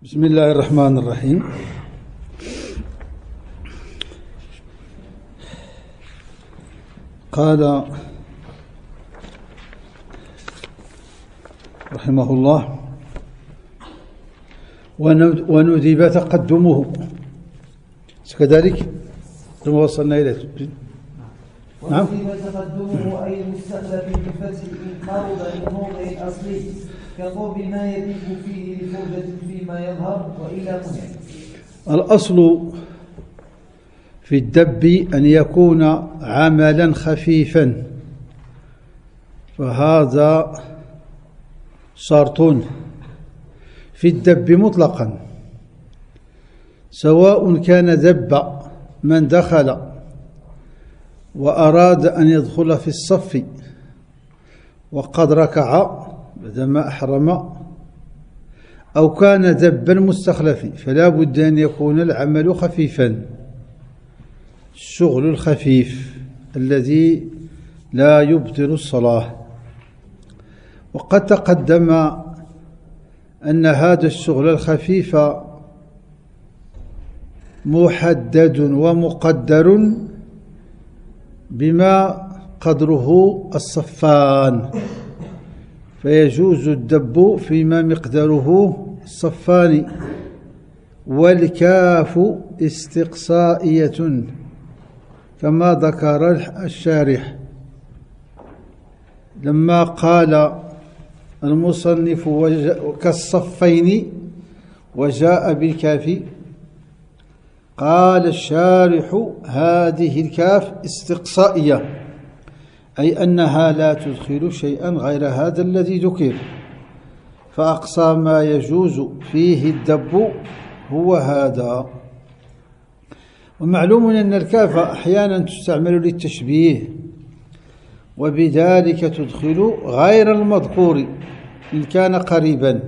بسم الله الرحمن الرحيم. قال رحمه الله: وندب تقدمه. كذلك ثم وصلنا إليه. نعم. وندب تقدمه أي المستخلف بالفتح إن قرب من موضع الأصلي كقرب ما يدب فيه لفرجة فيما يظهر وإلى منع. الأصل في الدب أن يكون عملا خفيفا، فهذا شرط في الدب مطلقا، سواء كان دب من دخل وأراد أن يدخل في الصف وقد ركع بعدما أحرم، أو كان دبا مستخلفا، فلا بد أن يكون العمل خفيفا، الشغل الخفيف الذي لا يبطل الصلاة. وقد تقدم أن هذا الشغل الخفيف محدد ومقدر بما قدره الصفان، فيجوز الدب فيما مقداره الصفان. والكاف استقصائية كما ذكر الشارح لما قال المصنف كالصفين وجاء بالكاف، قال الشارح: هذه الكاف استقصائية، أي أنها لا تدخل شيئا غير هذا الذي ذكر، فأقصى ما يجوز فيه الدب هو هذا. ومعلوم أن الكاف أحيانا تستعمل للتشبيه، وبذلك تدخل غير المذكور إن كان قريبا.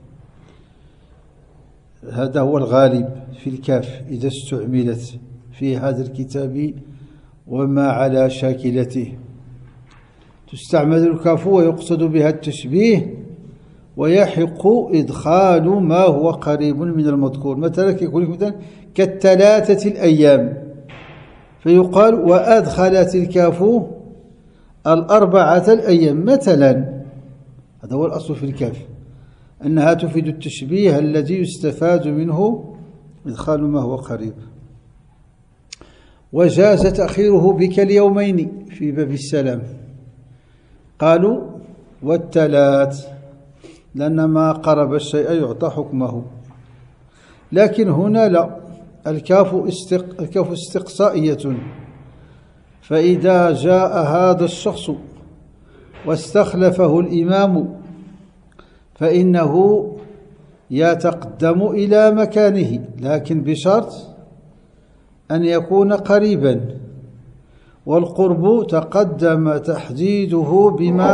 هذا هو الغالب في الكاف إذا استعملت في هذا الكتاب وما على شاكلته. تستعمل الكاف ويقصد بها التشبيه، ويحق إدخال ما هو قريب من المذكور. مثلا يقول مثلا كالثلاثة الأيام، فيقال وأدخلت الكاف الأربعة الأيام مثلا. هذا هو الأصل في الكاف، أنها تفيد التشبيه الذي يستفاد منه إدخال ما هو قريب. وجاز تأخيره بك اليومين في باب السلام، قالوا والثلاث، لأن ما قرب الشيء يعطى حكمه. لكن هنا لا، الكاف استقصائية، فإذا جاء هذا الشخص واستخلفه الإمام فإنه يتقدم إلى مكانه، لكن بشرط أن يكون قريبا. والقرب تقدم تحديده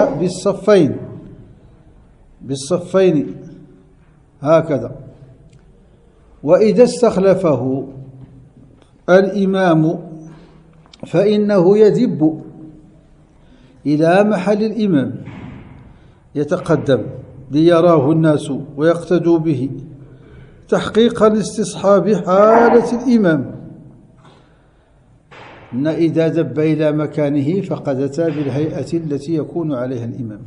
بالصفين هكذا. وإذا استخلفه الإمام فإنه يدب إلى محل الإمام يتقدم ليراه الناس ويقتدوا به، تحقيقا لاستصحاب حالة الإمام. إن إذا دب إلى مكانه فقد أتى بالهيئة التي يكون عليها الإمام.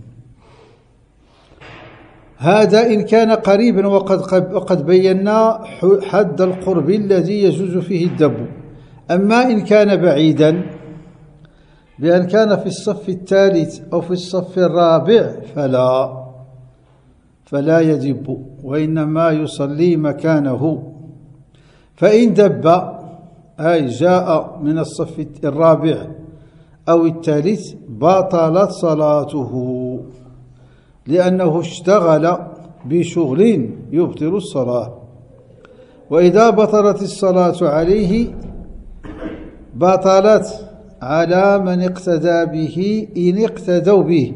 هذا إن كان قريبا، وقد بينا حد القرب الذي يجوز فيه الدب. أما إن كان بعيدا، بأن كان في الصف الثالث أو في الصف الرابع فلا يدب، وإنما يصلي مكانه. فإن دب أي جاء من الصف الرابع أو الثالث بطلت صلاته، لأنه اشتغل بشغل يبطل الصلاة. وإذا بطلت الصلاة عليه بطلت على من اقتدى به إن اقتدوا به.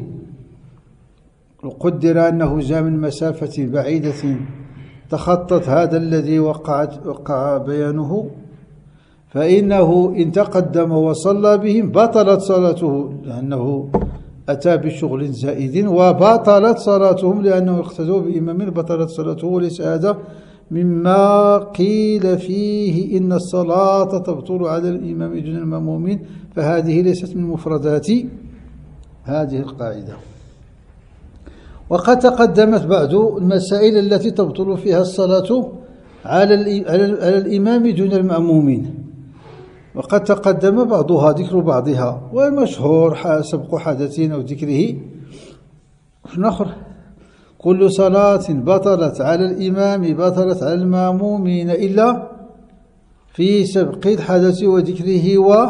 وقدر أنه جاء من مسافة بعيدة تخطت هذا الذي وقع بيانه، فإنه إن تقدم وصلى بهم بطلت صلاته، لأنه أتى بشغل زائد، وبطلت صلاتهم لأنه اقتدوا بإمام بطلت صلاته. وليس هذا مما قيل فيه إن الصلاة تبطل على الإمام دون المأمومين، فهذه ليست من مفردات هذه القاعدة. وقد تقدمت بعض المسائل التي تبطل فيها الصلاة على الإمام دون المأمومين، وقد تقدم بعضها ذكر بعضها، والمشهور سبق حدث أو ذكره نخر كل صلاة بطلت على الإمام بطلت على المأمومين إلا في سبق الحدث وذكره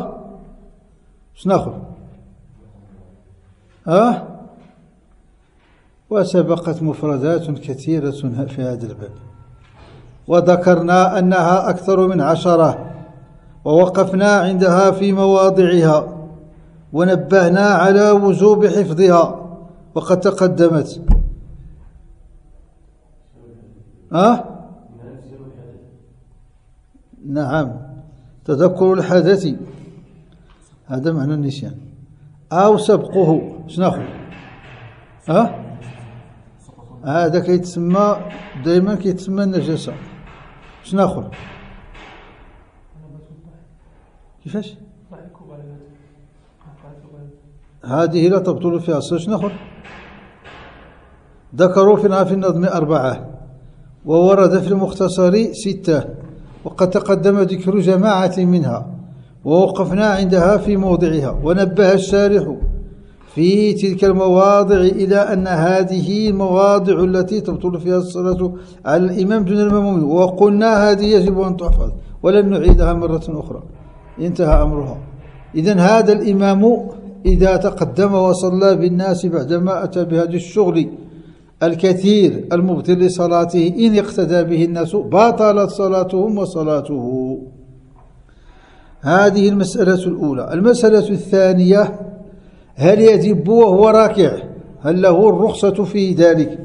شنخر وسبقت مفردات كثيرة في هذا الباب، وذكرنا أنها أكثر من 10، ووقفنا عندها في مواضعها ونبهنا على وجوب حفظها، وقد تقدمت نعم تذكر الحدث، هذا معنى النسيان، أو سبقه شناخو هذا كيتسمى دائما كيتسمى النجاسة شناخو كيفاش هذه لا تبطل فيها الصلاة شناخو ذكروا في النظم 4، وورد في المختصر 6، وقد تقدم ذكر جماعة منها ووقفنا عندها في موضعها، ونبه الشارح في تلك المواضع إلى أن هذه المواضع التي تبطل فيها الصلاة على الإمام دون المأمومين، وقلنا هذه يجب أن تحفظ ولن نعيدها مرة أخرى، انتهى أمرها. إذن هذا الإمام إذا تقدم وصلى بالناس بعدما أتى بهذا الشغل الكثير المبطل لصلاته إن اقتدى به الناس باطلت صلاتهم وصلاته. هذه المسألة الأولى. المسألة الثانية: هل يجب وهو راكع؟ هل له الرخصة في ذلك؟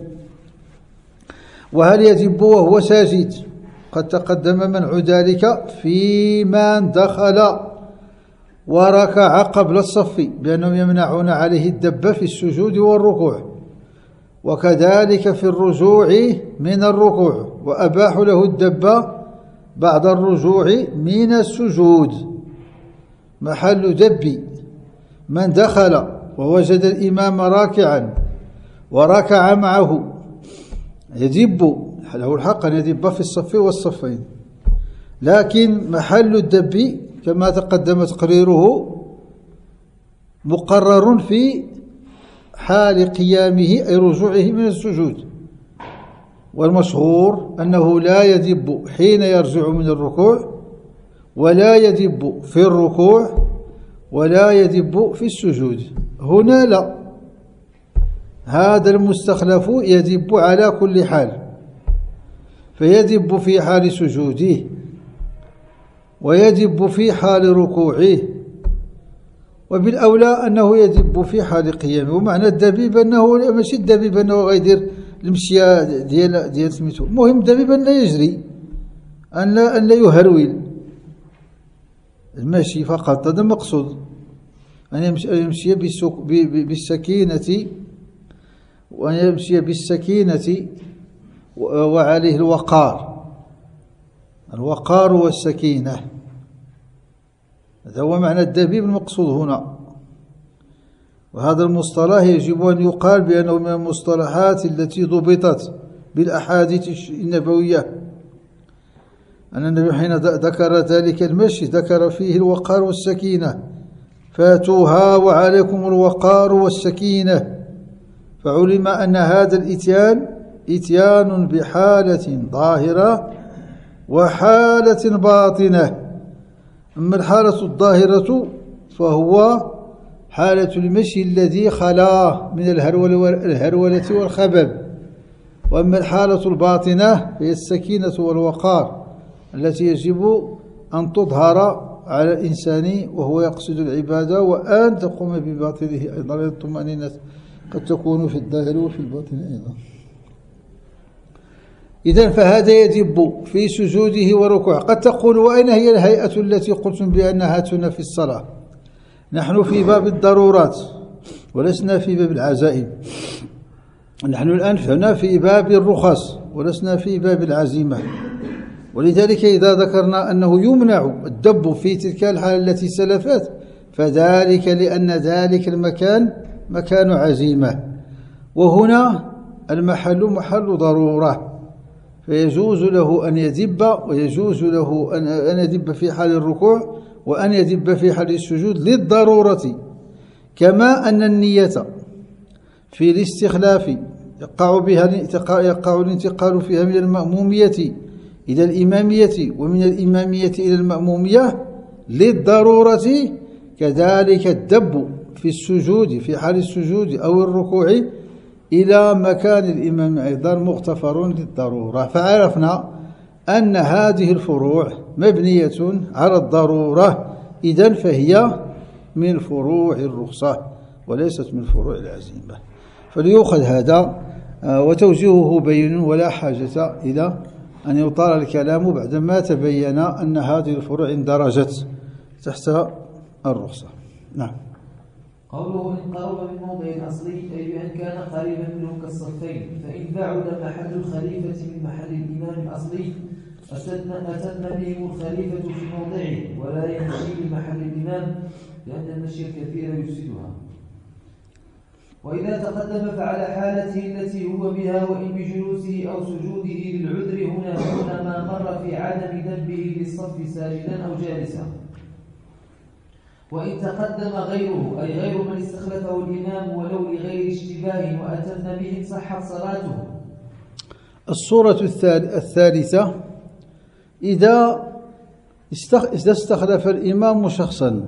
وهل يجب وهو ساجد؟ قد تقدم منع ذلك في من دخل وركع قبل الصف بأنهم يمنعون عليه الدب في السجود والركوع، وكذلك في الرجوع من الركوع، وأباحوا له الدب بعد الرجوع من السجود. محل دب من دخل ووجد الإمام راكعا وركع معه يدب، له الحق أن يدب في الصف والصفين، لكن محل الدب كما تقدم تقريره مقرر في حال قيامه أي رجوعه من السجود، والمشهور أنه لا يدب حين يرجع من الركوع، ولا يدب في الركوع، ولا يدب في السجود. هنا لا، هذا المستخلف يدب على كل حال، فيدب في حال سجوده ويدب في حال ركوعه، وبالأولى أنه يدب في حال قيامه. ومعنى الدبيب أنه ماشي الدبيب أنه غيدير المشية ديال سميتو، المهم الدبيب أن لا يجري، أن لا يهرول المشي فقط، هذا المقصود، أن يمشي بالسكينة، وأن يمشي بالسكينة وعليه الوقار والسكينة. هذا هو معنى الدبيب المقصود هنا. وهذا المصطلح يجب أن يقال بأنه من المصطلحات التي ضبطت بالأحاديث النبوية، أن النبي حين ذكر ذلك المشي ذكر فيه الوقار والسكينة، فاتوها وعليكم الوقار والسكينة، فعلم أن هذا الإتيان إتيان بحالة ظاهرة وحالة باطنة. أما الحالة الظاهرة فهو حالة المشي الذي خلا من الهرولة والخبب، وأما الحالة الباطنة هي السكينة والوقار التي يجب أن تظهر على الإنسان وهو يقصد العبادة، وأن تقوم بباطنه أيضا. الطمأنينة قد تكون في الظاهر وفي الباطن أيضا. إذن فهذا يدب في سجوده وركوعه. قد تقول: وأين هي الهيئة التي قلتم بأنها تنافي الصلاة؟ نحن في باب الضرورات ولسنا في باب العزائم، نحن الآن هنا في باب الرخص ولسنا في باب العزيمة. ولذلك إذا ذكرنا أنه يمنع الدب في تلك الحالة التي سلفت فذلك لأن ذلك المكان مكان عزيمة، وهنا المحل محل ضرورة، فيجوز له أن يدب، ويجوز له أن يدب في حال الركوع وأن يدب في حال السجود للضرورة. كما أن النية في الاستخلاف يقع الانتقال فيها من المأمومية إلى الإمامية ومن الإمامية إلى المأمومية للضرورة، كذلك الدب في السجود في حال السجود أو الركوع إلى مكان الإمام أيضا مغتفر للضرورة. فعرفنا أن هذه الفروع مبنية على الضرورة، إذن فهي من فروع الرخصة وليست من فروع العزيمة. فليؤخذ هذا وتوجيهه بين، ولا حاجة إلى أن يطال الكلام بعدما تبين أن هذه الفروع اندرجت تحت الرخصة. نعم. قوله إن قرب من موضع أصلي أي بأن كان قريبا منه كالصفين، فإن بعد محل الخليفة من محل الإمام الأصلي أتم بهم الخليفة في موضعه ولا يمشي بمحل الإمام، لأن المشي الكثير يفسدها. وإذا تقدم فعلى حالته التي هو بها وإن بجلوسه أو سجوده للعذر هنا ما مر في عدم ذنبه للصف ساجدا أو جالسا. وإن تقدم غيره أي غير من استخلفه الإمام ولو لغير اشتباه وأتم بهم صحت صلاته. الصورة الثالثة إذا استخلف الإمام شخصا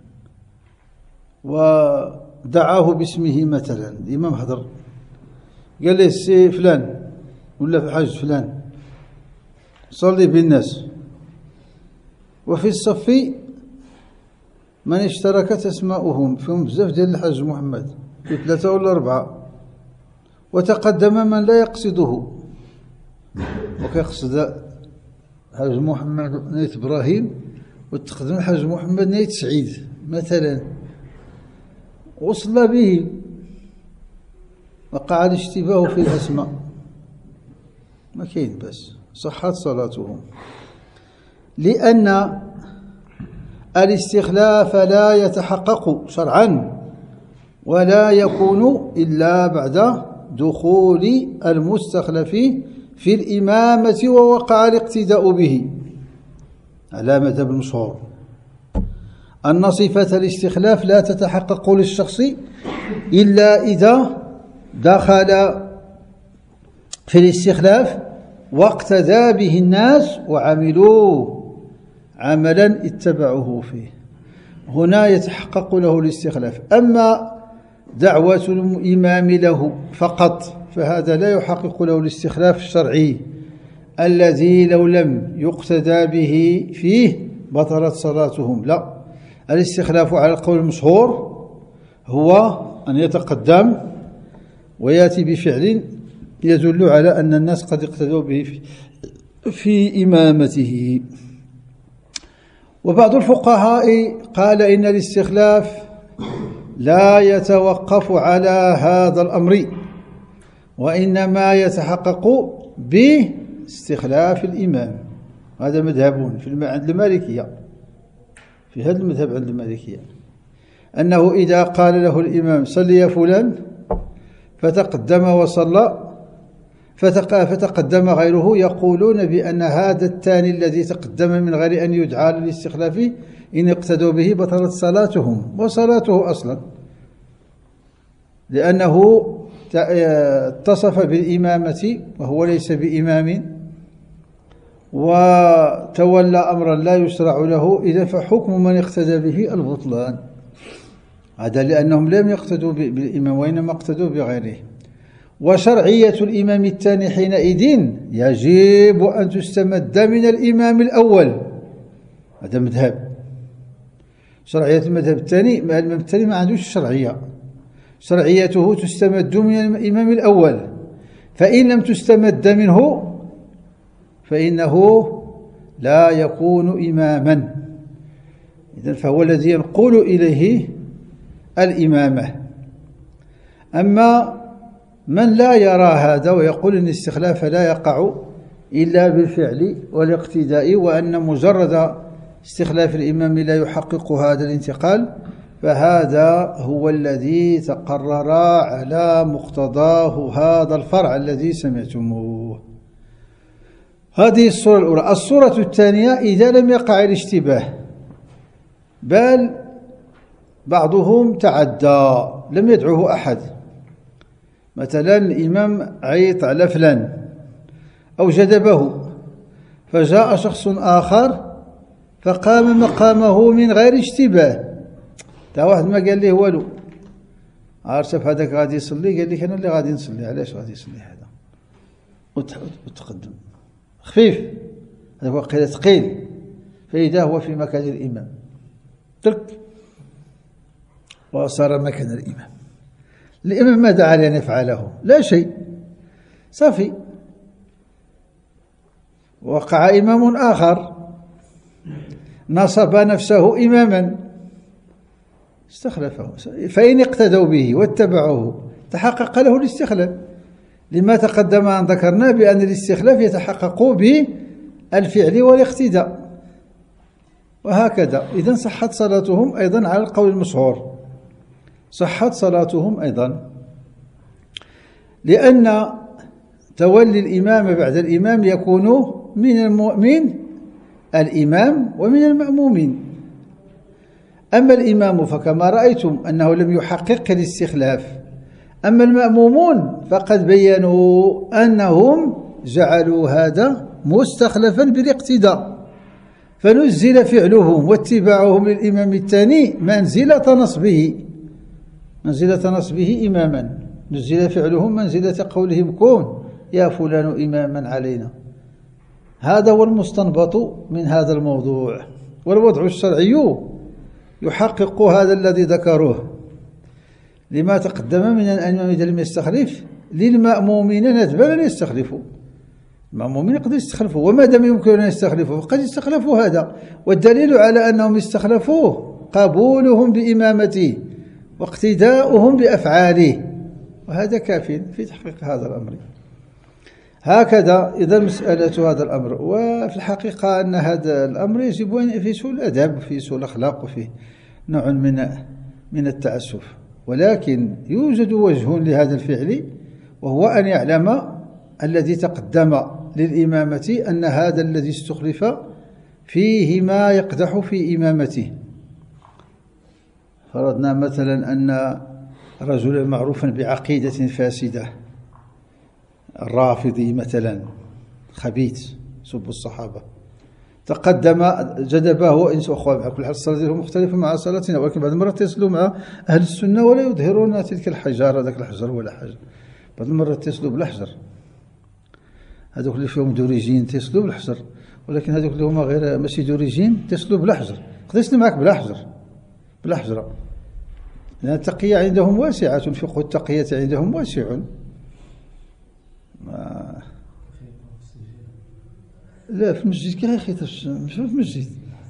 ودعاه باسمه، مثلا الإمام حضر قال له السي فلان ولا في حاج فلان صلي بالناس، وفي الصف من اشتركت أسماؤهم فيهم بزاف ديال الحاج محمد في 3 ولا 4، وتقدم من لا يقصده وكيقصد حاج محمد نيت إبراهيم وتقدم الحاج محمد نيت سعيد مثلا، وصل به وقع الاشتباه في الأسماء، ما كاين بس صحت صلاتهم، لأن الاستخلاف لا يتحقق شرعا ولا يكون إلا بعد دخول المستخلف في الإمامة ووقع الاقتداء به على مذهب المشهور أن صفة الاستخلاف لا تتحقق للشخص إلا إذا دخل في الاستخلاف واقتدى به الناس وعملوا عملا اتبعوه فيه، هنا يتحقق له الاستخلاف. أما دعوة الإمام له فقط فهذا لا يحقق له الاستخلاف الشرعي الذي لو لم يقتدى به فيه بطلت صلاتهم. لا، الاستخلاف على القول المشهور هو أن يتقدم ويأتي بفعل يدل على أن الناس قد اقتدوا به في إمامته. وبعض الفقهاء قال إن الاستخلاف لا يتوقف على هذا الأمر، وإنما يتحقق باستخلاف الإمام. هذا مذهب عند المالكية، في هذا المذهب عند المالكية أنه إذا قال له الإمام صل يا فلان فتقدم وصلى فتقدم غيره، يقولون بأن هذا الثاني الذي تقدم من غير أن يدعى للاستخلاف إن اقتدوا به بطلت صلاتهم وصلاته أصلا، لأنه اتصف بالإمامة وهو ليس بإمام وتولى أمرا لا يشرع له، إذا فحكم من اقتدى به البطلان. هذا لأنهم لم يقتدوا بالإمام وإنما اقتدوا بغيره. وشرعية الإمام الثاني حينئذ يجب أن تستمد من الإمام الأول، هذا مذهب. شرعية المذهب الثاني، الإمام الثاني ما عندوش شرعية، شرعيته تستمد من الإمام الأول، فإن لم تستمد منه فإنه لا يكون إماما، إذن فهو الذي ينقل إليه الإمامة. أما من لا يرى هذا ويقول أن الاستخلاف لا يقع إلا بالفعل والاقتداء، وأن مجرد استخلاف الإمام لا يحقق هذا الانتقال، فهذا هو الذي تقرر على مقتضاه هذا الفرع الذي سمعتموه. هذه الصورة الأولى. الصورة الثانية إذا لم يقع الاشتباه بل بعضهم تعدى، لم يدعوه أحد، مثلا الإمام عيط على فلان أو جذبه، فجاء شخص آخر فقام مقامه من غير اشتباه، تا واحد ما قال ليه والو، عارف هذاك غادي يصلي، قال لك أنا اللي غادي نصلي، علاش غادي يصلي هذا، وتقدم خفيف، هذا هو قيل ثقيل، فإذا هو في مكان الإمام ترك وصار مكان الإمام. الإمام ماذا عليه أن يفعله؟ لا شيء، صافي. وقع إمام آخر نصب نفسه إماما استخلفه، فإن اقتدوا به واتبعوه تحقق له الاستخلاف، لما تقدم أن ذكرنا بأن الاستخلاف يتحقق بالفعل والاقتداء، وهكذا. إذن صحت صلاتهم أيضا على القول المشهور، صحت صلاتهم أيضا، لأن تولي الإمام بعد الإمام يكون من الإمام ومن المأمومين. أما الإمام فكما رأيتم أنه لم يحقق الاستخلاف، أما المأمومون فقد بينوا أنهم جعلوا هذا مستخلفا بالاقتداء، فنزل فعلهم واتباعهم للإمام الثاني منزلة نصبه إماما، نزل فعلهم منزلة قولهم كون يا فلان إماما علينا. هذا هو المستنبط من هذا الموضوع، والوضع الشرعي يحقق هذا الذي ذكروه، لما تقدم من الإمام إذا لم يستخلف للمأمومين ندبا أن يستخلفوا، المأمومين يقدروا يستخلفوا، وما دام يمكن أن يستخلفوا فقد استخلفوا هذا، والدليل على أنهم استخلفوه قبولهم بإمامته واقتداؤهم بأفعاله، وهذا كاف في تحقيق هذا الأمر. هكذا إذا مسألة هذا الأمر، وفي الحقيقة أن هذا الأمر يجب أن في سوء الأدب وفي سوء الأخلاق وفي نوع من التعسف، ولكن يوجد وجه لهذا الفعل، وهو أن يعلم الذي تقدم للإمامة أن هذا الذي استخلف فيه ما يقدح في إمامته. فرضنا مثلا أن رجلا معروفا بعقيدة فاسدة، الرافضي مثلا خبيث سب الصحابة، تقدم جذبه إنس أخوة، مع كل حال الصلاة مختلفة مع صلاتنا، ولكن بعض المرات يصلوا مع أهل السنة ولا يظهرون تلك الحجارة، ذاك الحجر ولا حاجة، بعض المرات يصلوا بالحجر، هذوك اللي فيهم دوريجين تيصلوا بالحجر، ولكن هذوك اللي هما غير ماشي دوريجين تيصلوا بالحجر، يقدر يسلم معك بالحجر، لأن التقية عندهم واسعة، فقه التقية عندهم واسع. لا في المسجد كي يخيطش، مش في المسجد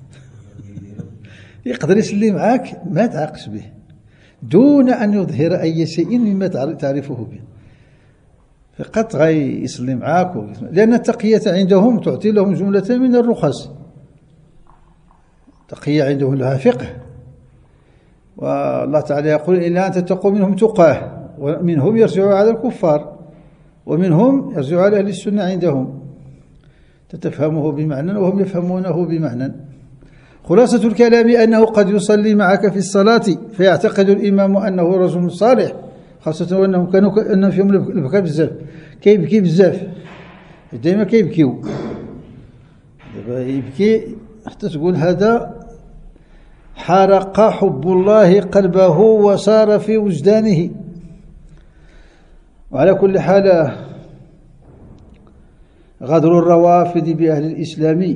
يقدر يسلي معاك ما تعاقش به دون أن يظهر أي شيء مما تعرفه به، فقط غي يسلي معاك، لأن التقية عندهم تعطي لهم جملة من الرخص. التقية عندهم لها فقه، والله تعالى يقول إلا أن تتقوا منهم تقاه، ومنهم يرجع على الكفار، ومنهم يرجع على أهل السنة عندهم، تتفهمه بمعنى وهم يفهمونه بمعنى. خلاصة الكلام أنه قد يصلي معك في الصلاة فيعتقد الإمام أنه رجل صالح، خاصة وأنهم كانوا فيهم البكاء بزاف، كيبكي بزاف، دائما كيبكيو، يبكي حتى تقول هذا حرق حب الله قلبه وصار في وجدانه. وعلى كل حال غدر الروافض بأهل الإسلام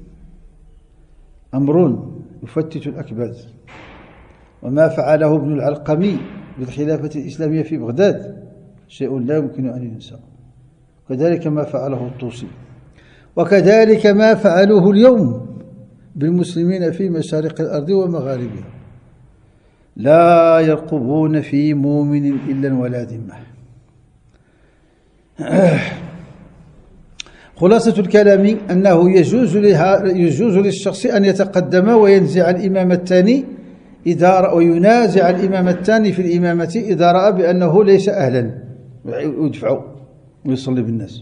أمر يفتت الأكباد، وما فعله ابن العلقمي بالخلافة الإسلامية في بغداد شيء لا يمكن أن ينسى، كذلك ما فعله الطوسي، وكذلك ما فعلوه اليوم بالمسلمين في مشارق الأرض ومغاربها، لا يرقبون في مؤمن إلا ولا ذمة. خلاصة الكلام أنه يجوز للشخص أن يتقدم وينزع الإمام الثاني وينازع الإمام الثاني في الإمامة إذا رأى بأنه ليس أهلا ويدفعه ويصلي بالناس،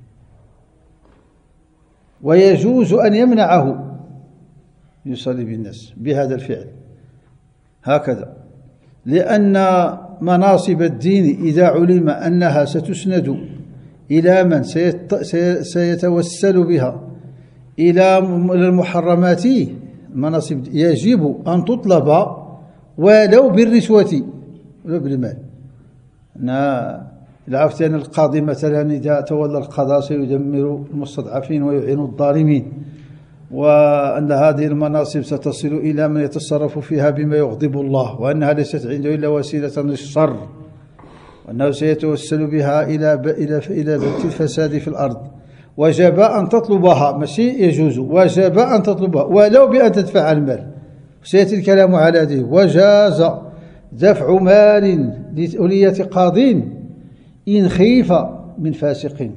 ويجوز أن يمنعه يصلي بالناس بهذا الفعل هكذا، لأن مناصب الدين إذا علم أنها ستسند إلى من سيتوسل بها إلى المحرمات، المناصب يجب أن تطلب ولو بالرشوة ولو بالمال. إذا عرفت أن القاضي مثلا إذا تولى القضاء سيدمر المستضعفين ويعين الظالمين، وأن هذه المناصب ستصل إلى من يتصرف فيها بما يغضب الله، وأنها ليست عنده إلا وسيلة للشر، وأنه سيتوسل بها إلى بث الفساد في الأرض، وجب أن تطلبها، ماشي يجوز، وجب أن تطلبها ولو بأن تدفع المال. سيأتي الكلام على هذه. وجاز دفع مال لأولية قاض إن خيف من فاسق،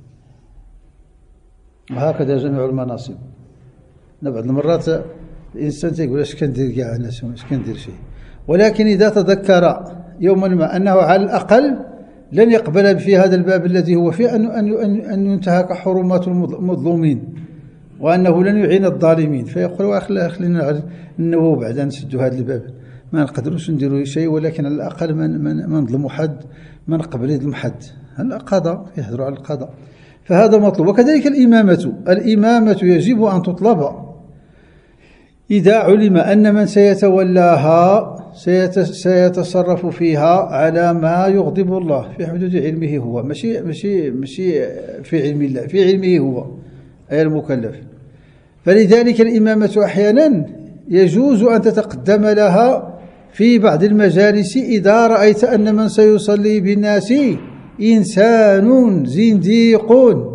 وهكذا جميع المناصب. بعض المرات الإنسان تيقول اش كندير كاع الناس اش كندير شيء، ولكن إذا تذكر يوما ما أنه على الأقل لن يقبل في هذا الباب الذي هو فيه أن ينتهك حرمات المظلومين، وأنه لن يعين الظالمين، فيقول خلينا ننووا بعد نسدوا هذا الباب، ما نقدروش نديروا شيء، ولكن على الأقل ما نظلموا حد، ما نقبل يظلم حد. القضاء يهضروا على القضاء، فهذا مطلوب. وكذلك الإمامة يجب أن تطلب إذا علم أن من سيتولاها سيتصرف فيها على ما يغضب الله في حدود علمه هو، ماشي في علم الله، في علمه هو أي المكلف. فلذلك الإمامة أحيانا يجوز أن تتقدم لها في بعض المجالس إذا رأيت أن من سيصلي بالناس إنسان زنديق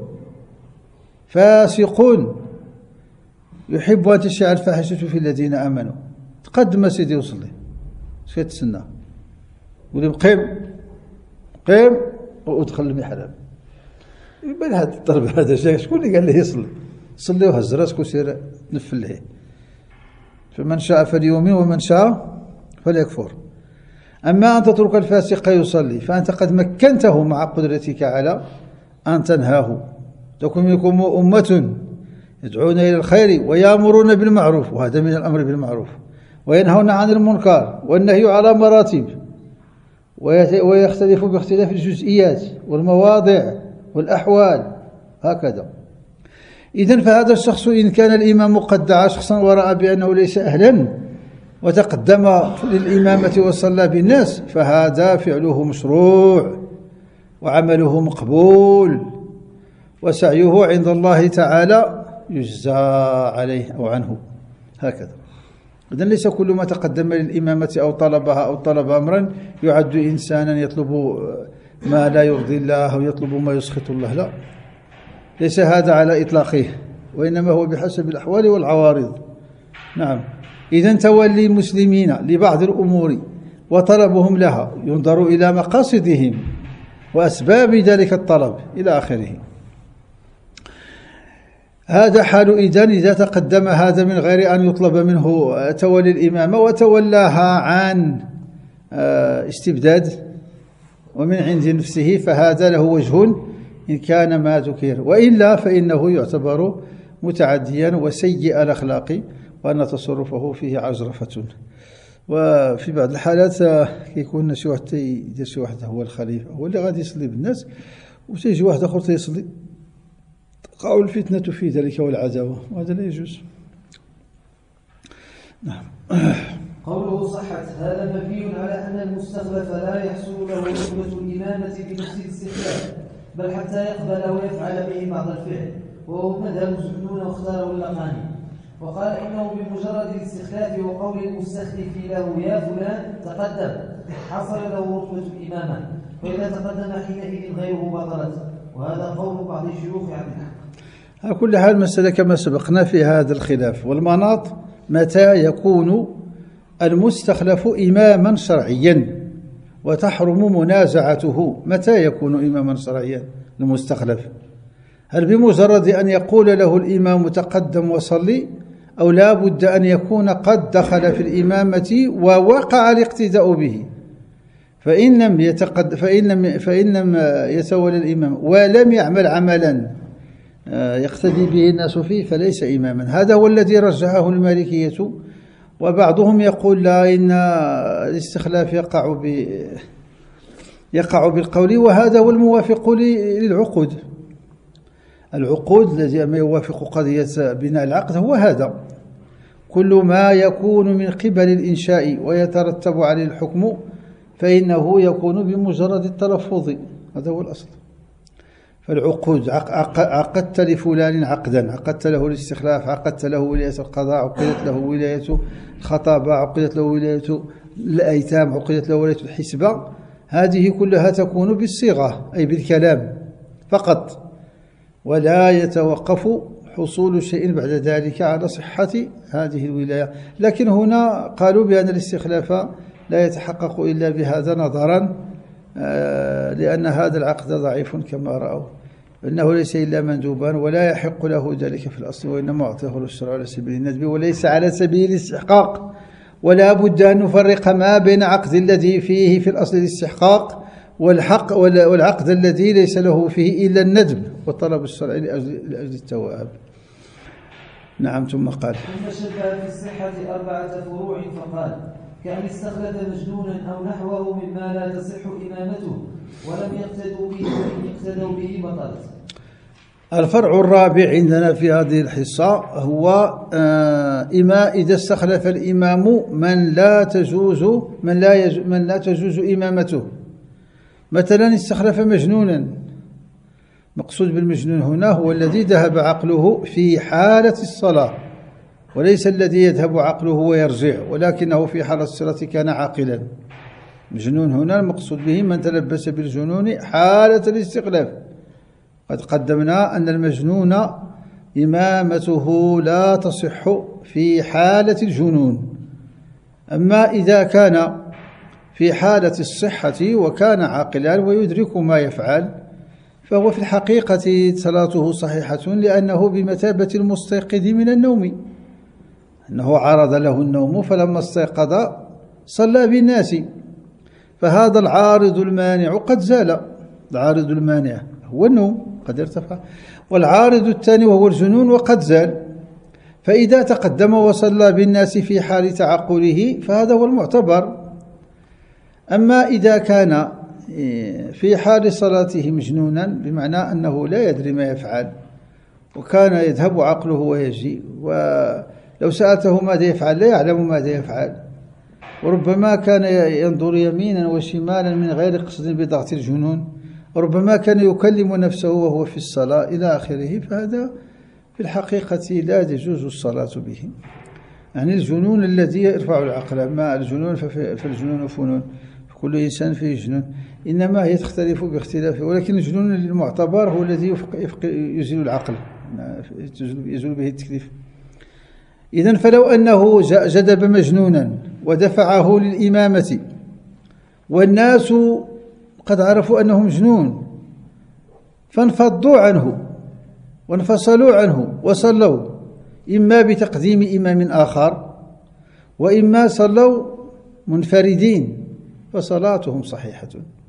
فاسق يحب أن تشاع الفاحشة في الذين آمنوا، تقدم سيدي وصلي، اش كتسنى؟ قول لهم قيم وادخل المحراب. يبان هذا الضرب هذا شكون اللي قال له يصلي؟ صلي وهز راسك وسير نفل له. فمن شاء فليؤمن ومن شاء فليكفر. أما أن تترك الفاسق يصلي فأنت قد مكنته مع قدرتك على أن تنهاه. تكون منكم أمة يدعون إلى الخير ويأمرون بالمعروف، وهذا من الأمر بالمعروف، وينهون عن المنكر، والنهي على مراتب، ويختلف باختلاف الجزئيات والمواضع والأحوال هكذا. إذن فهذا الشخص إن كان الإمام قد دعا شخصا ورأى بأنه ليس أهلا وتقدم للإمامة وصلى بالناس، فهذا فعله مشروع وعمله مقبول وسعيه عند الله تعالى يجزى عليه أو عنه هكذا. إذن ليس كل ما تقدم للإمامة أو طلبها أو طلب أمرا يعد إنسانا يطلب ما لا يرضي الله أو يطلب ما يسخط الله، لا، ليس هذا على إطلاقه، وإنما هو بحسب الأحوال والعوارض. نعم. إذن تولي المسلمين لبعض الأمور وطلبهم لها ينظر إلى مقاصدهم وأسباب ذلك الطلب إلى آخره. هذا حال إذا تقدم هذا من غير أن يطلب منه تولي الإمامة وتولاها عن استبداد ومن عند نفسه، فهذا له وجه إن كان ما ذكر، وإلا فإنه يعتبر متعديا وسيء الأخلاق، وأن تصرفه فيه عجرفة. وفي بعض الحالات كيكون شي واحد يدير شي واحد هو الخليفة، هو اللي غادي يصلي بالناس، وتيجي واحد آخر تيصلي، تقع الفتنة في ذلك والعداوة، وهذا لا يجوز. نعم. قوله صحت، هذا مبني على أن المستخلف لا يحصل له رتبة الإمامة بنفس الاستخلاف، بل حتى يقبل ويفعل به بعض الفعل، وهو مذهب سنون واختاره اللقاني، وقال إنه بمجرد الاستخلاف وقول المستخلف له يا فلان تقدم حصل له رتبة الإمامة، وإذا تقدم حينئذ غيره بطلت، وهذا قول بعض الشيوخ عبد الحق. على كل حال مسألة كما سبقنا في هذا الخلاف، والمناط متى يكون المستخلف إماما شرعيا وتحرم منازعته، متى يكون إماما شرعيا المستخلف؟ هل بمجرد أن يقول له الإمام تقدم وصلي، أو لا بد أن يكون قد دخل في الإمامة ووقع الاقتداء به؟ فإن لم يتولى الإمام ولم يعمل عملا يقتدي به الناس فيه فليس إماما. هذا هو الذي رجحه المالكية، وبعضهم يقول لا، إن الاستخلاف يقع بالقول، وهذا هو الموافق للعقود. العقود الذي ما يوافق قضية بناء العقد هو هذا: كل ما يكون من قبل الإنشاء ويترتب عليه الحكم فإنه يكون بمجرد التلفظ، هذا هو الأصل. فالعقود: عقدت لفلان عقدا، عقدت له الاستخلاف، عقدت له ولاية القضاء، عقدت له ولاية الخطابة، عقدت له ولاية الأيتام، عقدت له ولاية الحسبة، هذه كلها تكون بالصيغة أي بالكلام فقط، ولا يتوقف حصول شيء بعد ذلك على صحة هذه الولاية. لكن هنا قالوا بأن الاستخلاف لا يتحقق إلا بهذا نظرا، لأن هذا العقد ضعيف كما رأوا، إنه ليس إلا مندوبا ولا يحق له ذلك في الأصل، وإنما أعطيه الشرع على سبيل الندب وليس على سبيل الاستحقاق. ولا بد أن نفرق ما بين عقد الذي فيه في الأصل الاستحقاق والعقد الذي ليس له فيه إلا الندب وطلب الشرع لأجل التواب. نعم. ثم قال: ثم شبه في الصحة 4 فروع فقال: كأن استخلف مجنونا أو نحوه مما لا تصح إمامته ولم يقتدوا به، وإن اقتدوا به بطلت. الفرع الرابع عندنا في هذه الحصة هو إذا استخلف الإمام من لا تجوز إمامته. مثلا استخلف مجنونا، مقصود بالمجنون هنا هو الذي ذهب عقله في حالة الصلاة، وليس الذي يذهب عقله ويرجع، ولكنه في حالة الصلاة كان عاقلا. مجنون هنا المقصود به من تلبس بالجنون حالة الاستخلاف. قد قدمنا أن المجنون إمامته لا تصح في حالة الجنون، أما إذا كان في حالة الصحة وكان عاقلا ويدرك ما يفعل فهو في الحقيقة صلاته صحيحة، لأنه بمثابة المستيقظ من النوم، أنه عرض له النوم فلما استيقظ صلى بالناس، فهذا العارض المانع قد زال. العارض المانع هو النوم قد ارتفع، والعارض الثاني وهو الجنون وقد زال. فإذا تقدم وصلى بالناس في حال تعقله فهذا هو المعتبر. أما إذا كان في حال صلاته مجنونا، بمعنى أنه لا يدري ما يفعل وكان يذهب عقله ويجي، ولو سألته ماذا يفعل لا يعلم ماذا يفعل، وربما كان ينظر يمينا وشمالا من غير قصد بضغط الجنون، وربما كان يكلم نفسه وهو في الصلاة إلى آخره، فهذا في الحقيقة لا تجوز الصلاة به. يعني الجنون الذي يرفع العقل، أما الجنون فالجنون فنون، كل إنسان فيه جنون، إنما هي تختلف باختلافه، ولكن الجنون المعتبر هو الذي يزيل العقل، يزول به التكليف. إذن فلو أنه جذب مجنونا ودفعه للإمامة والناس قد عرفوا أنه مجنون فانفضوا عنه وانفصلوا عنه وصلوا، إما بتقديم إمام آخر وإما صلوا منفردين، فصلاتهم صحيحة،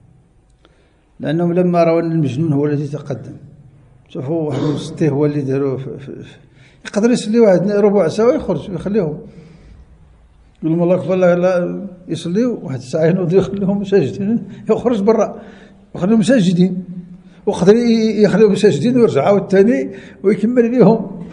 لأنهم لما رأوا أن المجنون هو الذي تقدم. شوفوا واحد الستة هو اللي داروه، يقدر يصلي واحد ربع ساعة ويخرج ويخليهم، يقول لهم الله أكبر، لا يصليوا واحد الساعة ينوض يخليهم ساجدين، يخرج برا ويخليهم ساجدين، ويقدر يخليهم ساجدين ويرجع عاود ثاني ويكمل لهم.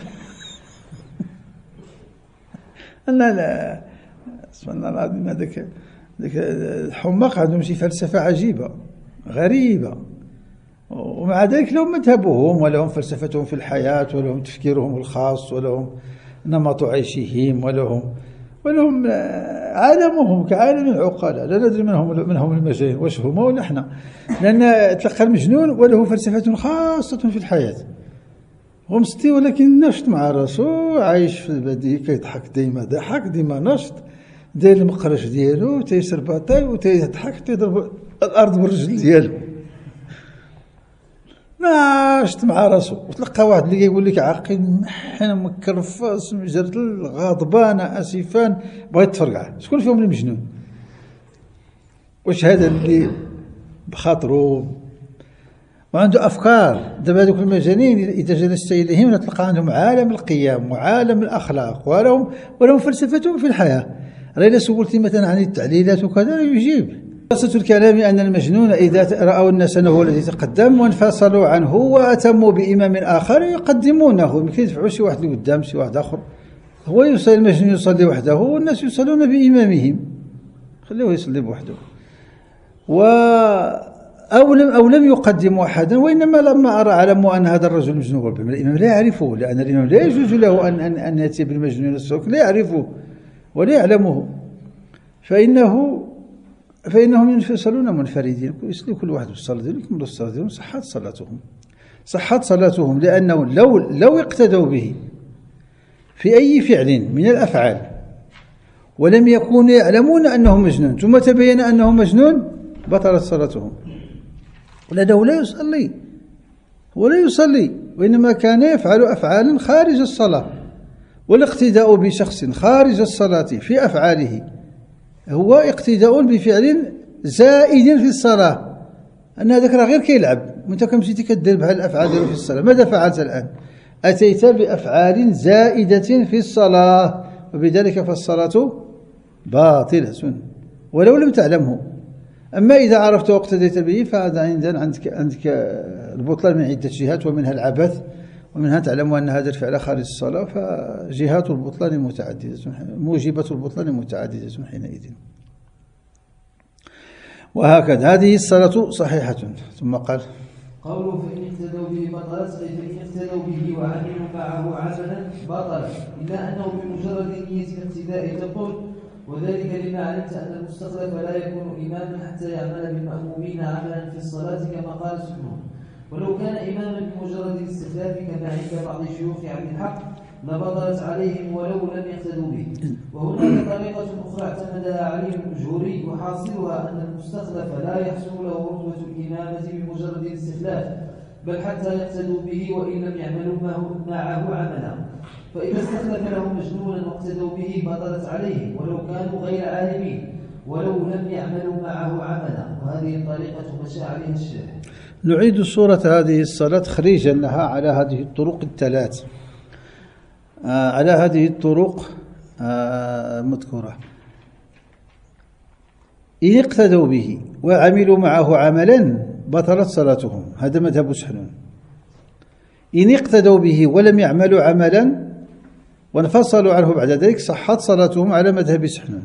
لا سبحان الله العظيم، هذاك الحماق عندهم شي فلسفة عجيبة غريبة، ومع ذلك لهم مذهبهم ولهم فلسفتهم في الحياة ولهم تفكيرهم الخاص ولهم نمط عيشهم ولهم عالمهم كعالم العقلاء، لا ندري منهم المجانين واش هما ولا احنا، لأن تلقى المجنون وله فلسفة خاصة في الحياة، هو مستي ولكن نشط مع راسو، عايش في البديه، كيضحك ديما نشط، داير المقرش ديالو تيسر باطل وتيضحك، تيضرب الارض بالرجل ديالو. ما شت مع راسو، وتلقى واحد اللي يقول لك عاقل محن مكرفاس مجردل غاضبان اسفان بغا يتفرقع. شكون فيهم المجنون؟ واش هذا اللي بخاطرو وعنده افكار؟ دابا هذوك المجانين اذا جلست اليهم تلقى عندهم عالم القيم وعالم الاخلاق ولهم فلسفتهم في الحياه. الا سولتي مثلا عن التعليلات وكذا يجيب. خلاصة الكلام أن المجنون إذا رأوا الناس أنه هو الذي تقدم وانفصلوا عنه وأتموا بإمام آخر يقدمونه، يمكن يدفعوا شي واحد لقدام شي واحد آخر. هو يصلي، المجنون يصلي وحده والناس يصلون بإمامهم، خليه يصلي بوحده. أو لم يقدموا أحدا، وإنما لما علموا أن هذا الرجل مجنون، الإمام لا يعرفه، لأن الإمام لا يجوز له أن يأتي بالمجنون السلوك، لا يعرفه ولا يعلمه، فإنهم ينفصلون منفردين، يصلي كل واحد بالصلاة ديالو، يكملوا الصلاة ديالهم، صحت صلاتهم، لأنه لو اقتدوا به في أي فعل من الأفعال ولم يكونوا يعلمون أنه مجنون ثم تبين أنه مجنون بطلت صلاتهم، لأنه لا يصلي وإنما كان يفعل أفعالا خارج الصلاة. والاقتداء بشخص خارج الصلاة في أفعاله هو اقتداء بفعل زائد في الصلاة، أن هذاك راه غير كيلعب، وانت كمشيتي كدير بحال الأفعال ديالو في الصلاة. ماذا فعلت الآن؟ أتيت بأفعال زائدة في الصلاة، وبذلك فالصلاة باطلة ولو لم تعلمه. أما إذا عرفت واقتديت به فهذا عندك البطلان من عدة جهات، ومنها العبث، ومنها تعلم أن هذا الفعل خارج الصلاة، فجهات البطلان متعددة، موجبة البطلان متعددة حينئذ. وهكذا هذه الصلاة صحيحة. ثم قال قوله فإن اقتدوا به بطلت، أي فإن اقتدوا به وعملوا معه عملا بطلت، إلا أنه بمجرد نية الاقتداء تقول، وذلك لما علمت أن المستخلف لا يكون إماما حتى يعمل بالمأمومين عملا في الصلاة كما قال سبحانه. ولو كان إماما بمجرد الاستخلاف كما عند بعض شيوخ عبد الحق لبطلت عليهم ولو لم يقتدوا به. وهناك طريقة أخرى اعتمدها علي المجهوري، وحاصلها أن المستخلف لا يحصل له رتبة الإمامة بمجرد الاستخلاف، بل حتى يقتدوا به وإن لم يعملوا معه عملا. فإذا استخلف لهم مجنونا واقتدوا به بطلت عليهم ولو كانوا غير عالمين ولو لم يعملوا معه عملا. وهذه الطريقة مشى عليها الشارع. نعيد صورة هذه الصلاة خريجا لها على هذه الطرق الثلاث، على هذه الطرق المذكورة. إن اقتدوا به وعملوا معه عملا بطلت صلاتهم، هذا مذهب سحنون. إن اقتدوا به ولم يعملوا عملا وانفصلوا عنه بعد ذلك صحت صلاتهم على مذهب سحنون.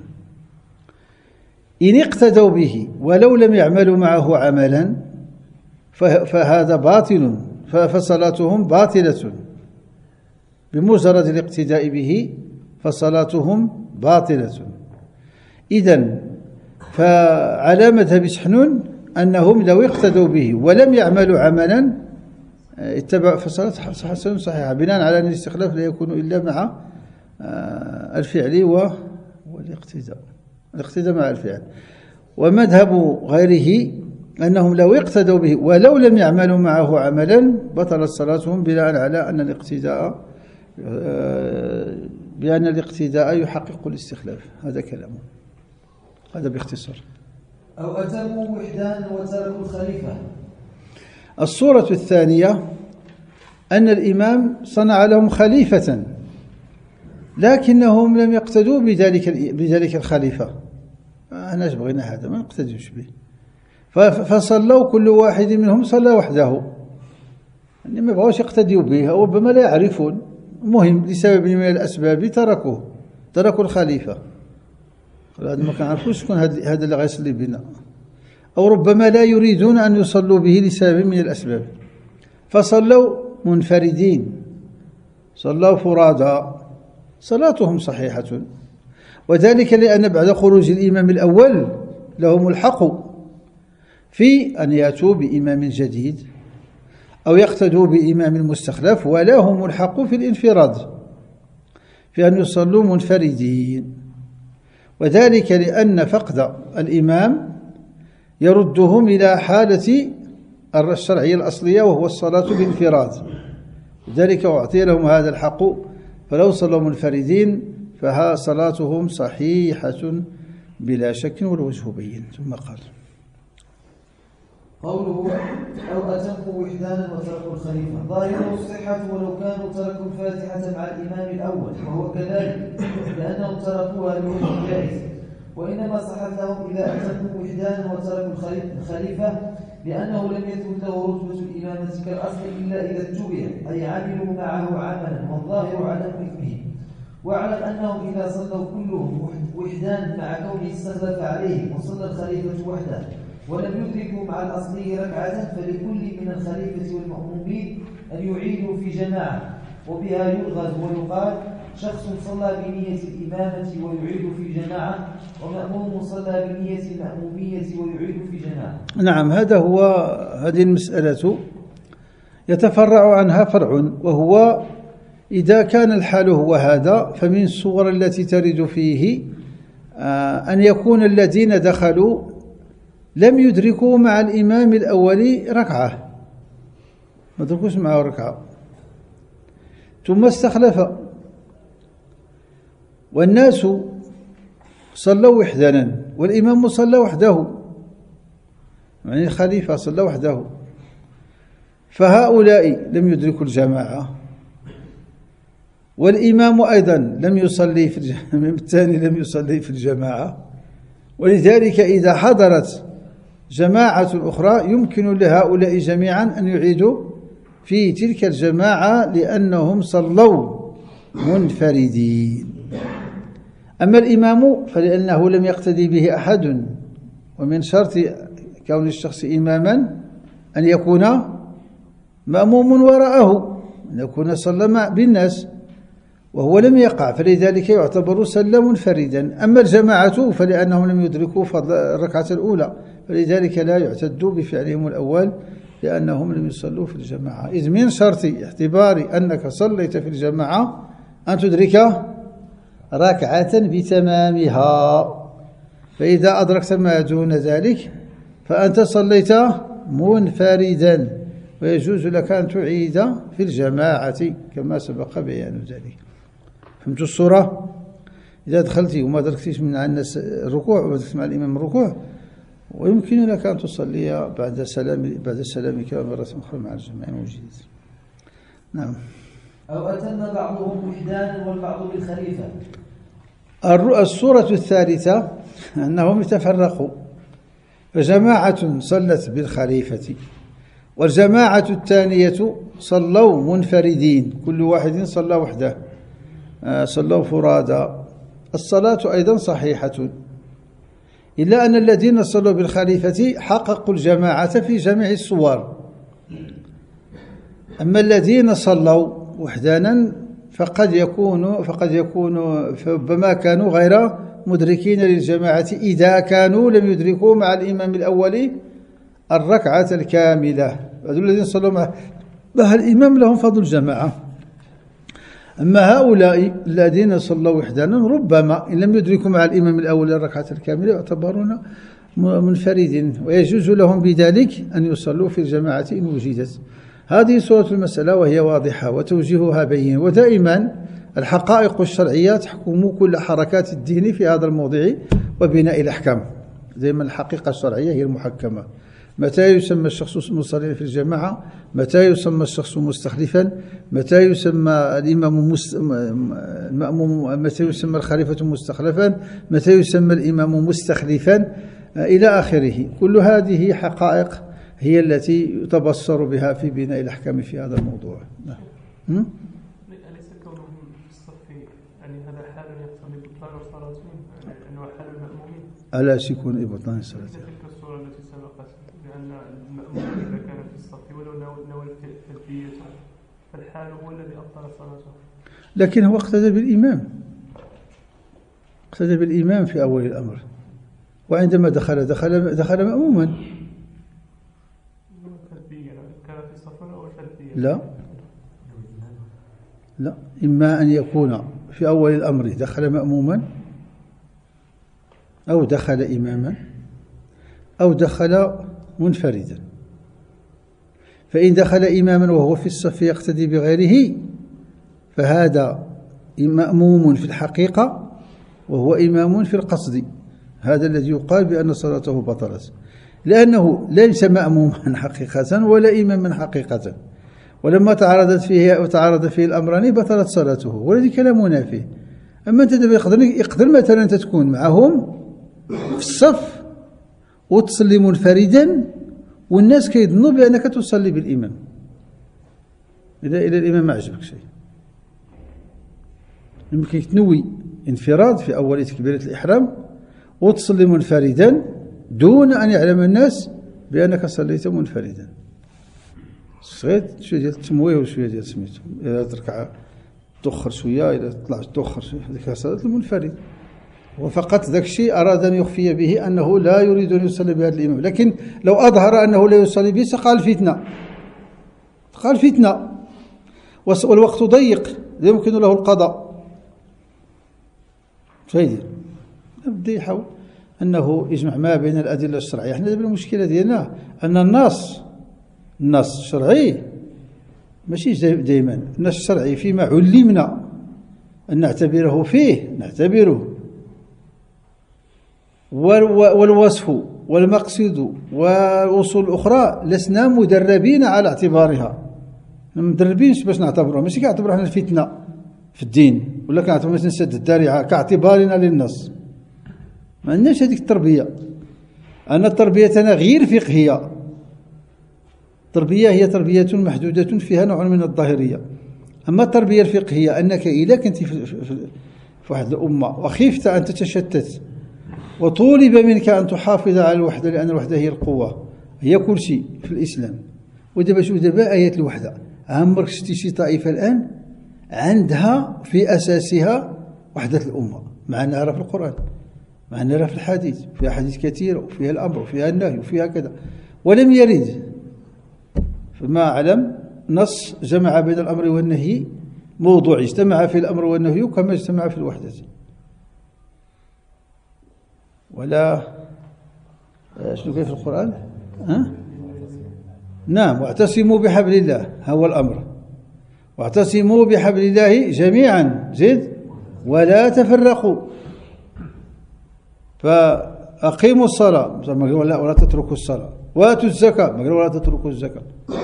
إن اقتدوا به ولو لم يعملوا معه عملا فهذا باطل، فصلاتهم باطلة بمجرد الاقتداء به، فصلاتهم باطلة. إذن فعلى مذهب سحنون أنهم لو اقتدوا به ولم يعملوا عملا اتبع فصلاة صحيحة، بناء على أن الاستخلاف لا يكون إلا مع الفعل والاقتداء مع الفعل. ومذهب غيره أنهم لو اقتدوا به ولو لم يعملوا معه عملا بطلت صلاتهم، بناء على أن الاقتداء يحقق الاستخلاف. هذا كلامه، هذا باختصار. أو أتموا وحدانا وتركوا الخليفة. الصورة الثانية أن الإمام صنع لهم خليفة لكنهم لم يقتدوا بذلك الخليفة. أنا بغينا هذا ما نقتدوش به، فصلوا كل واحد منهم صلى وحده، يعني ما بغاوش يقتدوا به، أو ربما لا يعرفون، مهم لسبب من الأسباب تركوا الخليفة. هذا ما كنعرفوش شكون هذا اللي غيصلي بنا، أو ربما لا يريدون أن يصلوا به لسبب من الأسباب، فصلوا منفردين، صلوا فرادى، صلاتهم صحيحة. وذلك لأن بعد خروج الإمام الأول لهم الحق في أن يأتوا بإمام جديد أو يقتدوا بإمام المستخلف، ولهم الحق في الانفراد في أن يصلوا منفردين. وذلك لأن فقد الإمام يردهم إلى حالة الشرعية الأصلية وهو الصلاة بانفراد، لذلك أعطي لهم هذا الحق، فلو صلوا منفردين فها صلاتهم صحيحة بلا شك والوجه بين. ثم قال قوله أو أتموا وحدانا وتركوا الخليفة ظاهره الصحة ولو كانوا تركوا الفاتحة مع الإمام الأول، وهو كذلك لأنهم تركوها لوجه جائز، وإنما صحت لهم إذا أتموا وحدانا وتركوا الخليفة لأنه لم يثبت له رتبة الإمامة كالأصل إلا إذا اتبع، أي عملوا معه عملا والظاهر عدم إثمه. واعلم أنهم إذا صلوا كلهم وحدان مع كونه استخلف عليهم وصلى الخليفة وحده ولم يدركوا مع الأصلي ركعة، فلكل من الخليفة والمأمومين أن يعيدوا في جماعة، وبها يؤخذ ويقال شخص صلى بنية الإمامة ويعيد في جماعة، ومأموم صلى بنية المأمومية ويعيد في جماعة. نعم، هذه المسألة يتفرع عنها فرع، وهو إذا كان الحال هو هذا، فمن الصور التي ترد فيه أن يكون الذين دخلوا لم يدركوا مع الإمام الأول ركعة، ما دركوش معه ركعة، ثم استخلف، والناس صلوا وحدانا والإمام صلى وحده، يعني الخليفة صلى وحده، فهؤلاء لم يدركوا الجماعة، والإمام أيضا لم يصلي الثاني لم يصلي في الجماعة، ولذلك إذا حضرت جماعة أخرى يمكن لهؤلاء جميعا أن يعيدوا في تلك الجماعة لأنهم صلوا منفردين. أما الإمام فلأنه لم يقتدي به أحد، ومن شرط كون الشخص إماما أن يكون مأموم وراءه، أن يكون صلى بالناس، وهو لم يقع، فلذلك يعتبر صلى منفردا. أما الجماعة فلأنهم لم يدركوا فضل الركعة الأولى، فلذلك لا يعتد بفعلهم الأول لأنهم لم يصلوا في الجماعة، إذ من شرط اعتبار أنك صليت في الجماعة أن تدرك ركعة بتمامها، فإذا أدركت ما دون ذلك فأنت صليت منفردا، ويجوز لك أن تعيد في الجماعة كما سبق بيان ذلك. فهمت الصورة؟ إذا دخلت وما دركتيش من الناس الركوع ودركت مع الإمام الركوع، ويمكن لك أن تصلي بعد سلامك مرة أخرى مع الجماعة وجدت. نعم. أو أتم بعضهم وحدانا والبعض بالخليفة. الصورة الثالثة أنهم يتفرقوا، فجماعة صلت بالخليفة، والجماعة الثانية صلوا منفردين، كل واحد صلى وحده، صلوا فرادا. الصلاة أيضا صحيحة، إلا أن الذين صلوا بالخليفة حققوا الجماعة في جميع الصور، أما الذين صلوا وحدانا فقد يكونوا فربما كانوا غير مدركين للجماعة إذا كانوا لم يدركوا مع الإمام الأول الركعة الكاملة، الذين صلوا مع الإمام لهم فضل الجماعة. أما هؤلاء الذين صلوا وحدانا ربما إن لم يدركوا مع الإمام الأول الركعة الكاملة يعتبرون منفردين، ويجوز لهم بذلك أن يصلوا في الجماعة إن وجدت. هذه صورة المسألة وهي واضحة وتوجيهها بين، ودائما الحقائق الشرعية تحكم كل حركات الدين في هذا الموضع وبناء الأحكام. دائما الحقيقة الشرعية هي المحكمة. متى يسمى الشخص مصليا في الجماعة، متى يسمى الشخص مستخلفا، متى يسمى الإمام المأموم، متى يسمى الخليفة مستخلفا، متى يسمى الإمام مستخلفا، إلى آخره. كل هذه حقائق هي التي يتبصر بها في بناء الأحكام في هذا الموضوع. أليس كونهم في الصف يعني هذا حال يقتضي بطلان صلاتهم، أنه حال المأمومين؟ ألا يكون إبطال صلاته؟ تلك الصورة التي سبقت بأن المأموم إذا كان في الصف ولو نوى التلبية فالحال هو الذي أبطل صلاته، لكن هو اقتدى بالإمام في أول الأمر، وعندما دخل مأموما. كان في الصف أو التلبية؟ لا، إما أن يكون في أول الأمر دخل مأموما، أو دخل إماما، أو دخل منفردا. فإن دخل إماما وهو في الصف يقتدي بغيره فهذا مأموم في الحقيقة وهو إمام في القصد، هذا الذي يقال بأن صلاته بطلت، لأنه ليس مأموما حقيقة ولا إماما حقيقة، ولما تعارض فيه الأمران بطلت صلاته، والذي كلامنا فيه. أما أنت يقدر مثلا أنت تكون معهم في الصف وتصلي منفردا والناس كيظنوا بأنك تصلي بالإمام، إذا الإمام ما عجبك شيء يمكن تنوي انفراد في أول تكبيرة الإحرام وتصلي منفردا دون أن يعلم الناس بأنك صليت منفردا. صغير شوية ديال التمويه وشوية ديال سميتو، إذا تركع تأخر شوية، إذا طلعت تأخر شوية، هذيك صلاة المنفرد. وفقط ذاك الشيء أراد أن يخفي به أنه لا يريد أن يصلي بهذا الإمام، لكن لو أظهر أنه لا يصلي به سقال فتنة، والوقت ضيق لا يمكن له القضاء. فيدير بدا يحاول أنه يجمع ما بين الأدلة الشرعية. احنا دابا المشكلة ديالنا أن النص الشرعي ماشي دائما، النص الشرعي فيما علمنا أن نعتبره فيه نعتبره، والوصف والمقصد والأصول الأخرى لسنا مدربين على اعتبارها. مدربينش باش نعتبروها، ماشي كنعتبروها حنا الفتنة في الدين ولا كنعتبروها مثلا سد الذريعة كاعتبارنا للنص. ما عندناش هذيك التربية. أن تربيتنا غير فقهية، التربية هي تربية محدودة فيها نوع من الظاهرية. أما التربية الفقهية أنك إذا كنت في واحد الأمة وخفت أن تتشتت وطولب منك أن تحافظ على الوحدة، لأن الوحدة هي القوة، هي كل شيء في الإسلام. ودابا شوف دابا آيات الوحدة، عمرك شتي شي طائفة الآن عندها في أساسها وحدة الأمة، مع أنها في القرآن، مع أنها في الحديث، فيها حديث كثيرة وفيها الأمر وفيها النهي وفيها كذا، ولم يرد فما أعلم نص جمع بين الأمر والنهي موضوع اجتمع في الأمر والنهي كما اجتمع في الوحدة. ولا شنو كاين في القرآن؟ نعم، واعتصموا بحبل الله، هو الأمر، واعتصموا بحبل الله جميعا، زد ولا تفرقوا، فأقيموا الصلاة ولا تتركوا الصلاة، وآتوا الزكاة ولا تتركوا الزكاة.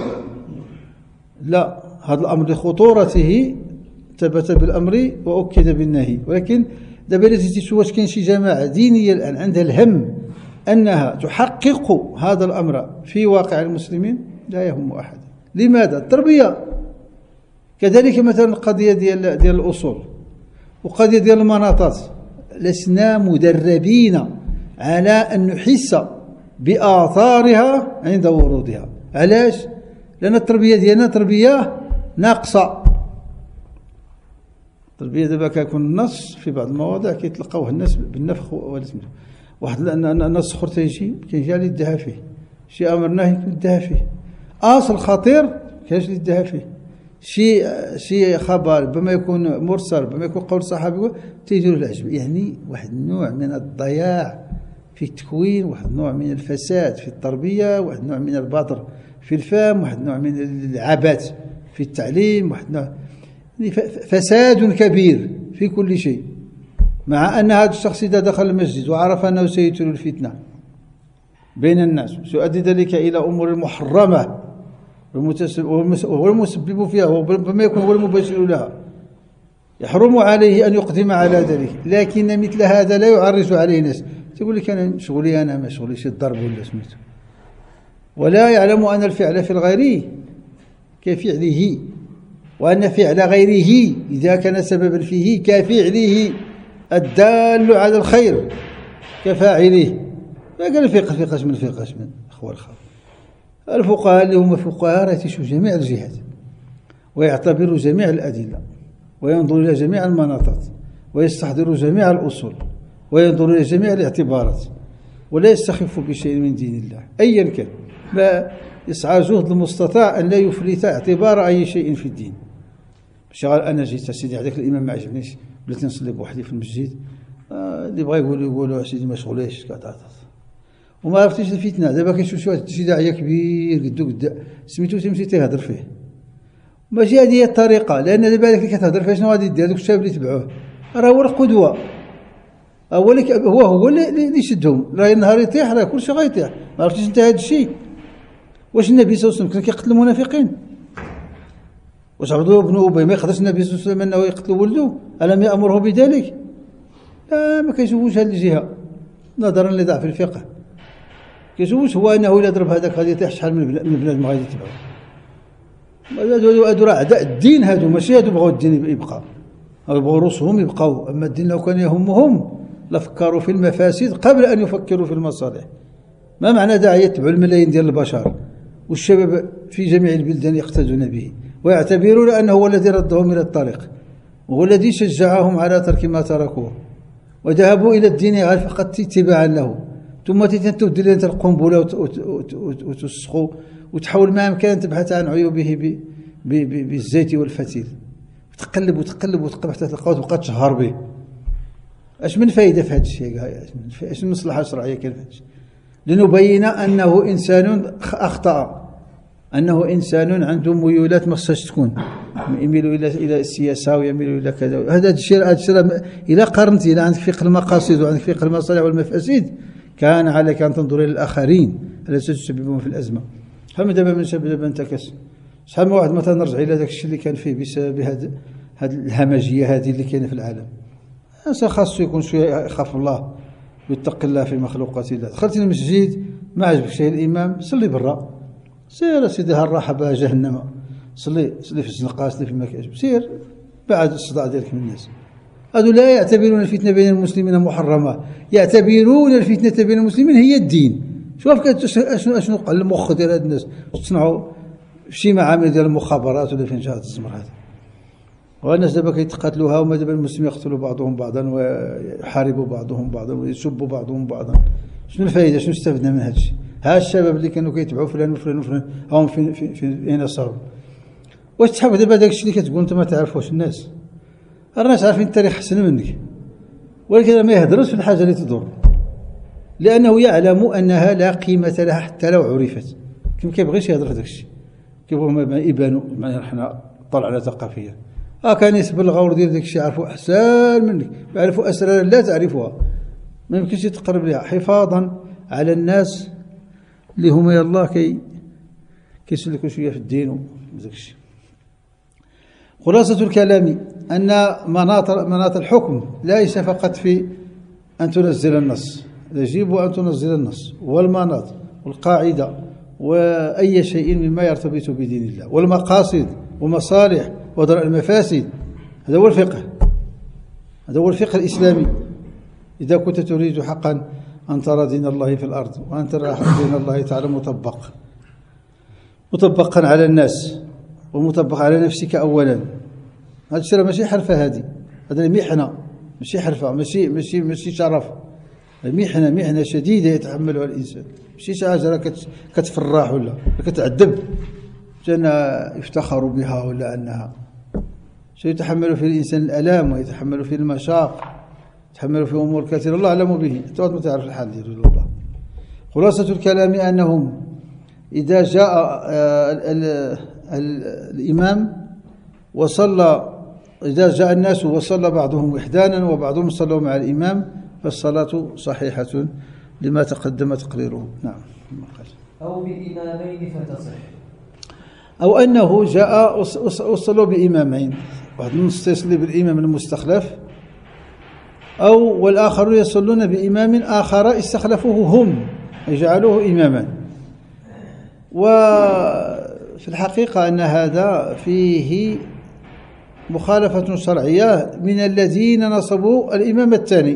لا، هذا الأمر لخطورته ثبت بالأمر وأكد بالنهي. ولكن دابا إلا جيتي واش كاين شي جماعة دينية الآن عندها الهم أنها تحقق هذا الأمر في واقع المسلمين؟ لا يهم أحد. لماذا؟ التربية. كذلك مثلا القضية ديال الأصول وقضية ديال المناطات، لسنا مدربين على أن نحس بآثارها عند ورودها. علاش؟ لأن التربية ديالنا تربية ناقصة. التربية دابا كيكون النص في بعض المواضع كيتلقاوه الناس بالنفخ واحد النص اخر كيجي اللي يدها فيه، شي امر نهي يدها فيه، اصل خطير كاينش اللي يدها فيه، شي خبر بما يكون مرسل بما يكون قول صحابي تيجي له العجب. يعني واحد النوع من الضياع في التكوين، واحد النوع من الفساد في التربية، واحد النوع من البطر في الفهم، واحد النوع من العبث في التعليم، واحد النوع فساد كبير في كل شيء. مع أن هذا الشخص إذا دخل المسجد وعرف أنه سيثير الفتنة بين الناس سيؤدي ذلك إلى أمور محرمة وهو المسبب فيها وبما يكون هو المباشر لها، يحرم عليه أن يقدم على ذلك. لكن مثل هذا لا يعرج عليه الناس، تقول لك أنا شغلي، أنا ما شغلي شي الضرب ولا سميته، ولا يعلم أن الفعل في الغير كفعله، وأن فعل غيره إذا كان سببا فيه كفعله الدال على الخير كفاعله. ما قال فقه من أخوة الخير. الفقهاء اللي هم فقهاء يتشوف جميع الجهات ويعتبروا جميع الأدلة وينظروا إلى جميع المناطات ويستحضروا جميع الأصول وينظروا إلى جميع الاعتبارات، ولا يستخف بشيء من دين الله أيا كان. ما يسعى جهد المستطاع أن لا يفلت اعتبار أي شيء في الدين. باش قال أنا جيت سيدي هذاك الإمام ما عجبنيش بلاتي نصلي بوحدي في المسجد، اللي بغا يقولوا سيدي ما شغليش كذا، وما عرفتيش الفتنة. دابا كيشوف شي داعية كبير قد سميتو تمشي تيهضر فيه، ماشي هذه هي الطريقة. لأن دابا اللي كتهضر فيه شنو غادي دير؟ هذوك الشباب اللي تبعوه راه هو القدوة، هو اللي يشدهم. راه النهار يطيح راه كلشي غيطيح. ما عرفتيش انت هذا الشيء؟ واش النبي صلى الله عليه وسلم كان كيقتل المنافقين؟ واش عبد الله بن أبي ما يقدرش النبي صلى الله عليه وسلم أنه يقتل ولده؟ ألم يأمره بذلك؟ لا، ما كيشوفوش هذه الجهة نظرا لضعف الفقه. كيشوفوش هو أنه إلا ضرب هذاك غادي يطيح شحال من بنادم غادي يتبعوه. هادو راه أعداء الدين، هادو ماشي هادو بغاو الدين يبقى، بغاو رؤوسهم يبقاو. أما الدين لو كان يهمهم لفكروا في المفاسد قبل أن يفكروا في المصالح. ما معنى داعي يتبعوا الملايين ديال البشر والشباب في جميع البلدان يقتدون به ويعتبرون أنه هو الذي ردهم إلى الطريق، وهو الذي شجعهم على ترك ما تركوه وذهبوا إلى الدين غير فقط اتباعا له. ثم تبدل أنت القنبلة وتسخو وتحاول ما أمكن تبحث عن عيوبه بالزيت والفتيل، وتقلب حتى تلقاو تبقى تشهر به. اش من فائده في هذا الشيء؟ اش من مصلحه شرعيه كاين في هذا الشيء؟ لنبين انه انسان اخطا، انه انسان عنده ميولات ما خصهاش تكون، يميل الى السياسه ويميل الى كذا. هذا الشيء الى قارنت، الى عندك فقه المقاصد وعندك فقه المصالح والمفاسد، كان عليك ان تنظر الى الاخرين الذين تسببهم في الازمه. فما دابا من شاب دابا انتكس شحال من واحد مثلا نرجع الى ذاك الشيء اللي كان فيه بسبب هذه الهمجيه هذه اللي كاينه في العالم. خاصو يكون شويه يخاف الله ويتقي الله في مخلوقات الله. دخلتي المسجد ما عجبك شيء الامام، صلي برا، سير سيدي هالراحه بها جهنم، صلي في الزنقه، صلي في المكان، سير بعد الصداع ديالك من الناس. هذو لا يعتبرون الفتنه بين المسلمين محرمه، يعتبرون الفتنه بين المسلمين هي الدين. شوف شنو قال المخ ديال هاد الناس، تصنعوا شي معامل ديال المخابرات ولا فين جات الزمر هذا. والناس دابا كيتقاتلوها، وما دابا المسلمين يقتلوا بعضهم بعضا ويحاربوا بعضهم بعضا ويسبوا بعضهم بعضا. شنو الفائده؟ شنو استفدنا من هذا الشيء؟ ها الشباب اللي كانوا كيتبعوا فلان وفلان وفلان هم في اين صاروا؟ واش تحب دابا داك الشيء اللي كتقول انت ما تعرفوش الناس؟ الناس عارفين التاريخ احسن منك، ولكن ما يهضرش في الحاجه اللي تضر، لانه يعلم انها لا قيمه لها حتى لو عرفت. ما كيبغيش يهضر في داك الشيء، كيبغوا ما يبانوا معنا حنا طلعنا ثقافيا. كان يسب الغور ديال داك الشيء يعرفوا احسن منك، يعرفوا اسرار لا تعرفها، ما يمكنش تقرب لها، حفاظا على الناس اللي هما يلاه كيسلكوا شويه في الدين وداك الشيء. خلاصة الكلام أن مناط الحكم ليس فقط في أن تنزل النص، يجب أن تنزل النص والمناط والقاعدة وأي شيء مما يرتبط بدين الله والمقاصد ومصالح ودرء المفاسد. هذا هو الفقه، هذا هو الفقه الإسلامي. إذا كنت تريد حقا أن ترى دين الله في الأرض وأن ترى دين الله تعالى مطبقا على الناس ومطبق على نفسك أولا. هذا الشيء ماشي حرفة، هذا محنة، ماشي حرفة، ماشي شرف، محنة شديدة يتحملها الإنسان، ماشي شي حاجة كتفرح ولا كتعذب لأن يفتخر بها ولا أنها شيء يتحمل فيه الإنسان الآلام ويتحمل فيه المشاق، يتحمل فيه أمور كثيرة الله أعلم به، أنت ما تعرف الحال ديالو الله. خلاصة الكلام أنهم إذا جاء الإمام وصلى، إذا جاء الناس وصلى بعضهم وحدانا وبعضهم صلوا مع الإمام فالصلاة صحيحة لما تقدم تقريره. نعم. أو بإمامين فتصح، أو أنه جاء وصلوا بإمامين، واحد النص يصلي بالإمام المستخلف، أو والآخرون يصلون بإمام آخر استخلفوه هم يجعلوه إماما. وفي الحقيقة أن هذا فيه مخالفة شرعية من الذين نصبوا الإمام الثاني،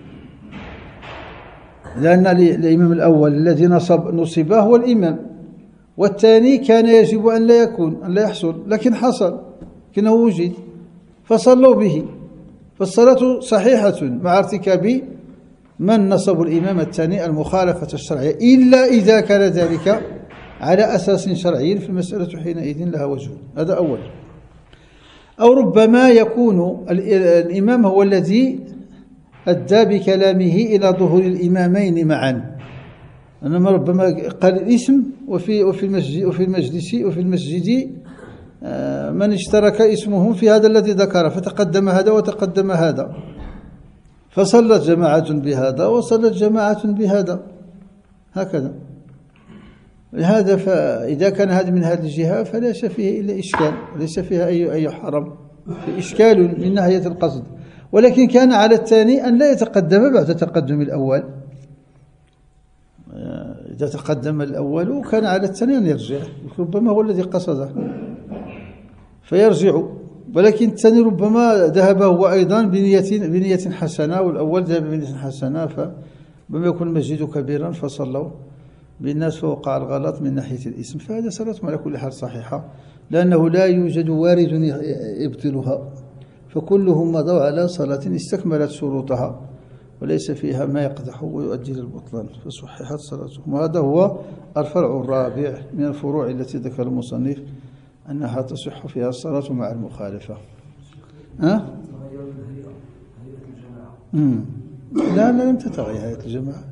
لأن الإمام الأول الذي نصبه هو الإمام، والثاني كان يجب أن لا يكون، أن لا يحصل، لكن حصل، لكنه وجد فصلوا به، فالصلاة صحيحة مع ارتكاب من نصب الإمام الثاني المخالفة الشرعية، إلا إذا كان ذلك على أساس شرعي فالمسألة حينئذ لها وجه. هذا أول. أو ربما يكون الإمام هو الذي أدى بكلامه إلى ظهور الإمامين معا، إنما ربما قال الاسم وفي المسجد من اشترك اسمه في هذا الذي ذكر، فتقدم هذا وتقدم هذا، فصلت جماعة بهذا وصلت جماعة بهذا، هكذا. لهذا فإذا كان هذا من هذه الجهة فليس فيه إلا إشكال، وليس فيها أي حرم، في إشكال من ناحية القصد. ولكن كان على الثاني أن لا يتقدم بعد تقدم الأول. إذا تقدم الأول كان على الثاني أن يرجع، ربما هو الذي قصده فيرجع، ولكن الثاني ربما ذهب هو أيضا بنية حسنة، والأول ذهب بنية حسنة، فربما يكون المسجد كبيرا فصلوا بالناس فوقع الغلط من ناحية الاسم، فهذا صلاتهم على كل حال صحيحة، لأنه لا يوجد وارد يبطلها، فكلهم مضوا على صلاة استكملت شروطها وليس فيها ما يقدح ويؤدي للبطلان، فصححت صلاتهم. وهذا هو الفرع الرابع من الفروع التي ذكر المصنف أنها تصح فيها الصلاة مع المخالفة. لا لم تتغير هيئة الجماعة.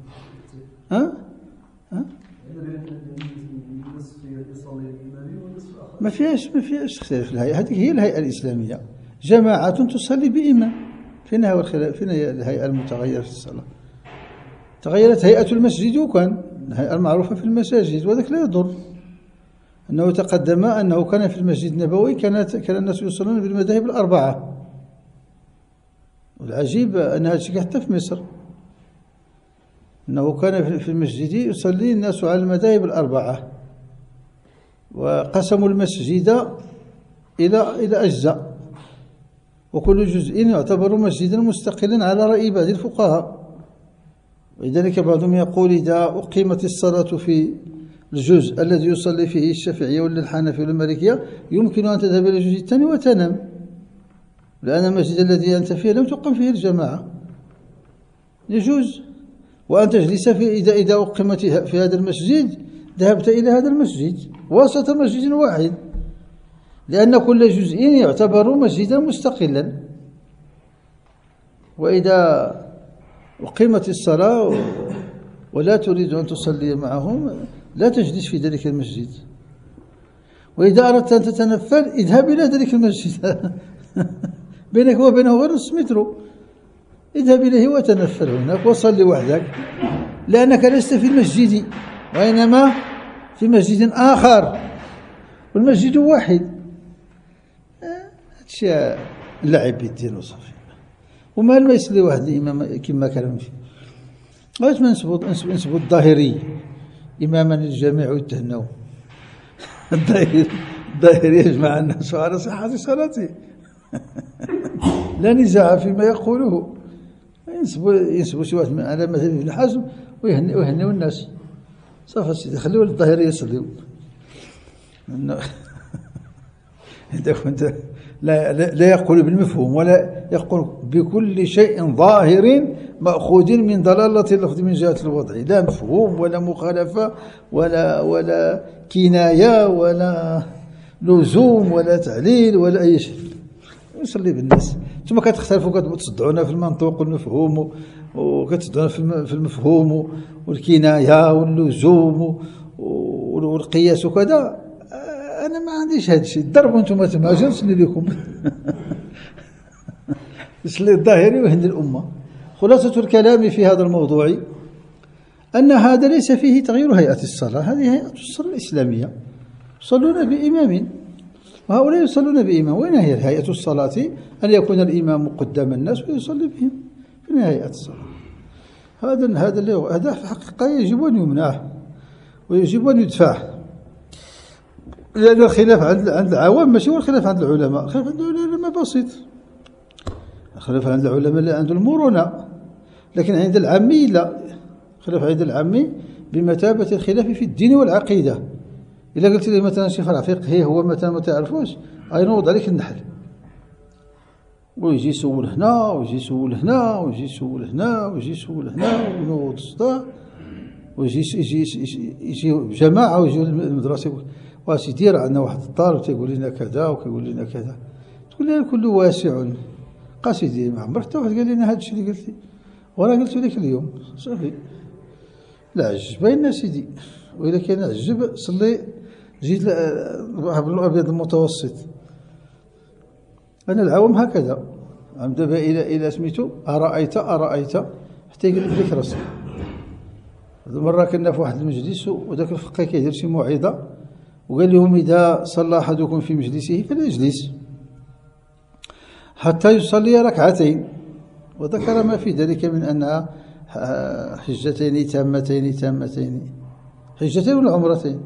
ما فيهاش اختلاف في الهيئة، هذه هي الهيئة الإسلامية، جماعة تصلي بإمام. فين هو الخلاف؟ فين هي الهيئة المتغيرة في الصلاة؟ تغيرت هيئة المسجد، وكان الهيئة المعروفة في المساجد، وذلك لا يضر. أنه تقدم أنه كان في المسجد النبوي كان الناس يصلون بالمذاهب الأربعة، والعجيب أن هذا الشيء حتى في مصر، أنه كان في المسجد يصلي الناس على المذاهب الأربعة، وقسموا المسجد إلى أجزاء، وكل جزء يعتبر مسجدا مستقلا على رأي بعض الفقهاء. ولذلك بعضهم يقول إذا أقيمت الصلاة في الجزء الذي يصلي فيه الشافعية ولا الحنفية ولا المالكية يمكن أن تذهب إلى الجزء الثاني وتنام، لأن المسجد الذي أنت فيه لم تقم فيه الجماعة، يجوز. وأن تجلس إذا أقيمت في هذا المسجد ذهبت إلى هذا المسجد وسط مسجد واحد، لأن كل جزء يعتبر مسجدا مستقلا. وإذا أقيمت الصلاة ولا تريد أن تصلي معهم لا تجلس في ذلك المسجد، وإذا أردت أن تتنفل اذهب إلى ذلك المسجد بينك وبينه غير نص متر، اذهب إليه وتنفل هناك وصلي وحدك، لأنك لست في المسجد وإنما في مسجد آخر والمسجد واحد. هادشي اللعب بالدين وصافي. وما ما يصلي واحد الإمام كما كلام فيه. واش ما نسبوا الظاهري إماما للجميع ويتهنوا الظاهري يجمع الناس على صحة صلاته لا نزاع فيما يقوله. ينسبوا شي واحد على مذهب ابن حزم ويهنوا الناس صافي سيدي، خليوا الظاهري يصليوا. إذا كنت لا يقول بالمفهوم ولا يقول بكل شيء ظاهر مأخوذ من ضلالة اللفظ من جهة الوضع، لا مفهوم ولا مخالفة ولا كناية ولا لزوم ولا تعليل ولا أي شيء. يصلي بالناس. ثم كتختلفوا كتصدعونا في المنطوق والمفهوم، وكتصدعونا في المفهوم والكناية واللزوم والقياس وكذا. أنا ما عنديش هذا الشيء، ضربوا أنتم تما أجي نصلي لكم يصلي الظاهري ويهن الأمة. خلاصة الكلام في هذا الموضوع أن هذا ليس فيه تغيير هيئة الصلاة، هذه هيئة الصلاة الإسلامية، يصلون بإمام وهؤلاء يصلون بإمام. وين هي هيئة الصلاة؟ أن يكون الإمام قدام الناس ويصلي بهم. فين هيئة الصلاة؟ هذا في الحقيقة يجب أن يمنع ويجب أن يدفع، لأن الخلاف عند العوام ماشي هو الخلاف عند العلماء. الخلاف عند العلماء بسيط، الخلاف عند العلماء اللي عنده المرونة، لكن عند العامي لا. الخلاف عند العامي بمثابة الخلاف في الدين والعقيدة. إذا قلت لي مثلا شي فرع فقهي هو مثلا ما تعرفوش غينوض عليك النحل، ويجي يسول هنا ويجي يسول هنا ويجي يسول هنا ويجي يسول هنا ونوض الصداع، ويجي جماعة ويجي المدرسة واش يدير عندنا واحد الطالب تيقول لنا كذا وكيقول لنا كذا، تقول لنا الكل واسع قاصدي. ما عمر حتى واحد قال لنا هذا الشيء اللي قلت لي وانا قلت لك اليوم صافي. لا عجبين سيدي، وإذا كان عجب صلي جيت بالأبيض المتوسط. أنا العوام هكذا عم دابا إلى سميتو أرأيت حتى يقلب لك راسك. مرة كنا في واحد المجلس وذاك الفقيه كيدير شي موعظة وقال لهم إذا صلى أحدكم في مجلسه فلا يجلس حتى يصلي ركعتين، وذكر ما في ذلك من أنها حجتين تامتين حجتين ولا عمرتين؟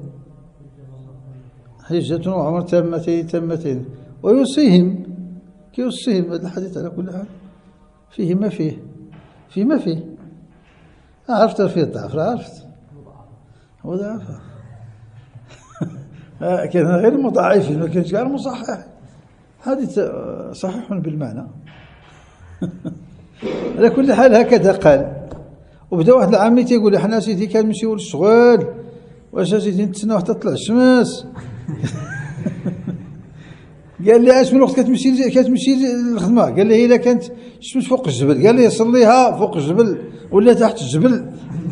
حجة وعمر تامتين ويوصيهم كيوصيهم. هذا الحديث على كل حال فيه ما فيه عرفت فيه الضعف، عرفت هو ضعف كان غير مضاعف ما كانش غير مصحح، حديث صحيح بالمعنى على كل حال هكذا قال. وبدا واحد العامي تيقول لي حنا سيدي كنمشيو للشغل، واش سيدي نتسناو حتى تطلع الشمس قال لي اش من وقت كتمشي للخدمه؟ قال لي الا كانت الشمس فوق الجبل، قال لي صليها فوق الجبل ولا تحت الجبل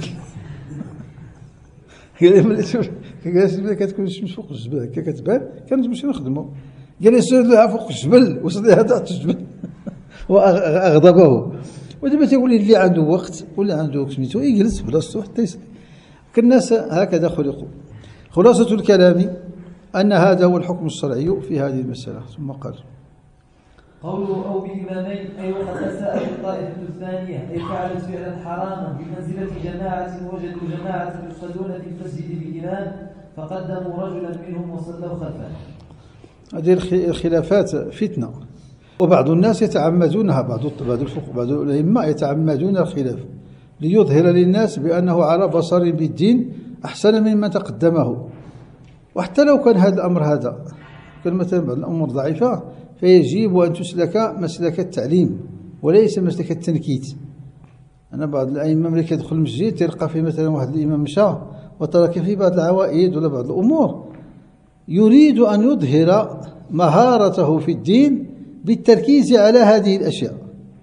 قال لي كتكون الشمس فوق الجبل هكا كتبان كنمشيو نخدموا، قال لي صليها فوق الجبل وصليها تحت الجبل واغضبه. ودابا تيقول لي اللي عنده وقت ولا عنده سميتو يجلس بلاصتو حتى يصلي. كالناس هكذا خلقوا. خلاصة الكلام أن هذا هو الحكم الشرعي في هذه المسألة. ثم قال قوله أو بإمامين أي وقد أساءت الطائفة الثانية أي فعلت فعلا حراما بمنزلة جماعة وجدوا جماعة يصلون في المسجد بإمام فقدموا رجلا منهم وصلوا خلفه. هذه الخلافات فتنة، وبعض الناس يتعمدونها، بعض الأئمة يتعمدون الخلاف ليظهر للناس بأنه على بصر بالدين أحسن ممن تقدمه. وحتى لو كان هذا الأمر هذا كان مثلا بعض الأمور ضعيفة فيجب أن تسلك مسلك التعليم وليس مسلك التنكيت. أنا بعض الأئمة ملي كيدخل المسجد تلقى فيه مثلا واحد الإمام مشى وترك فيه بعض العوائد ولا بعض الأمور، يريد أن يظهر مهارته في الدين بالتركيز على هذه الأشياء،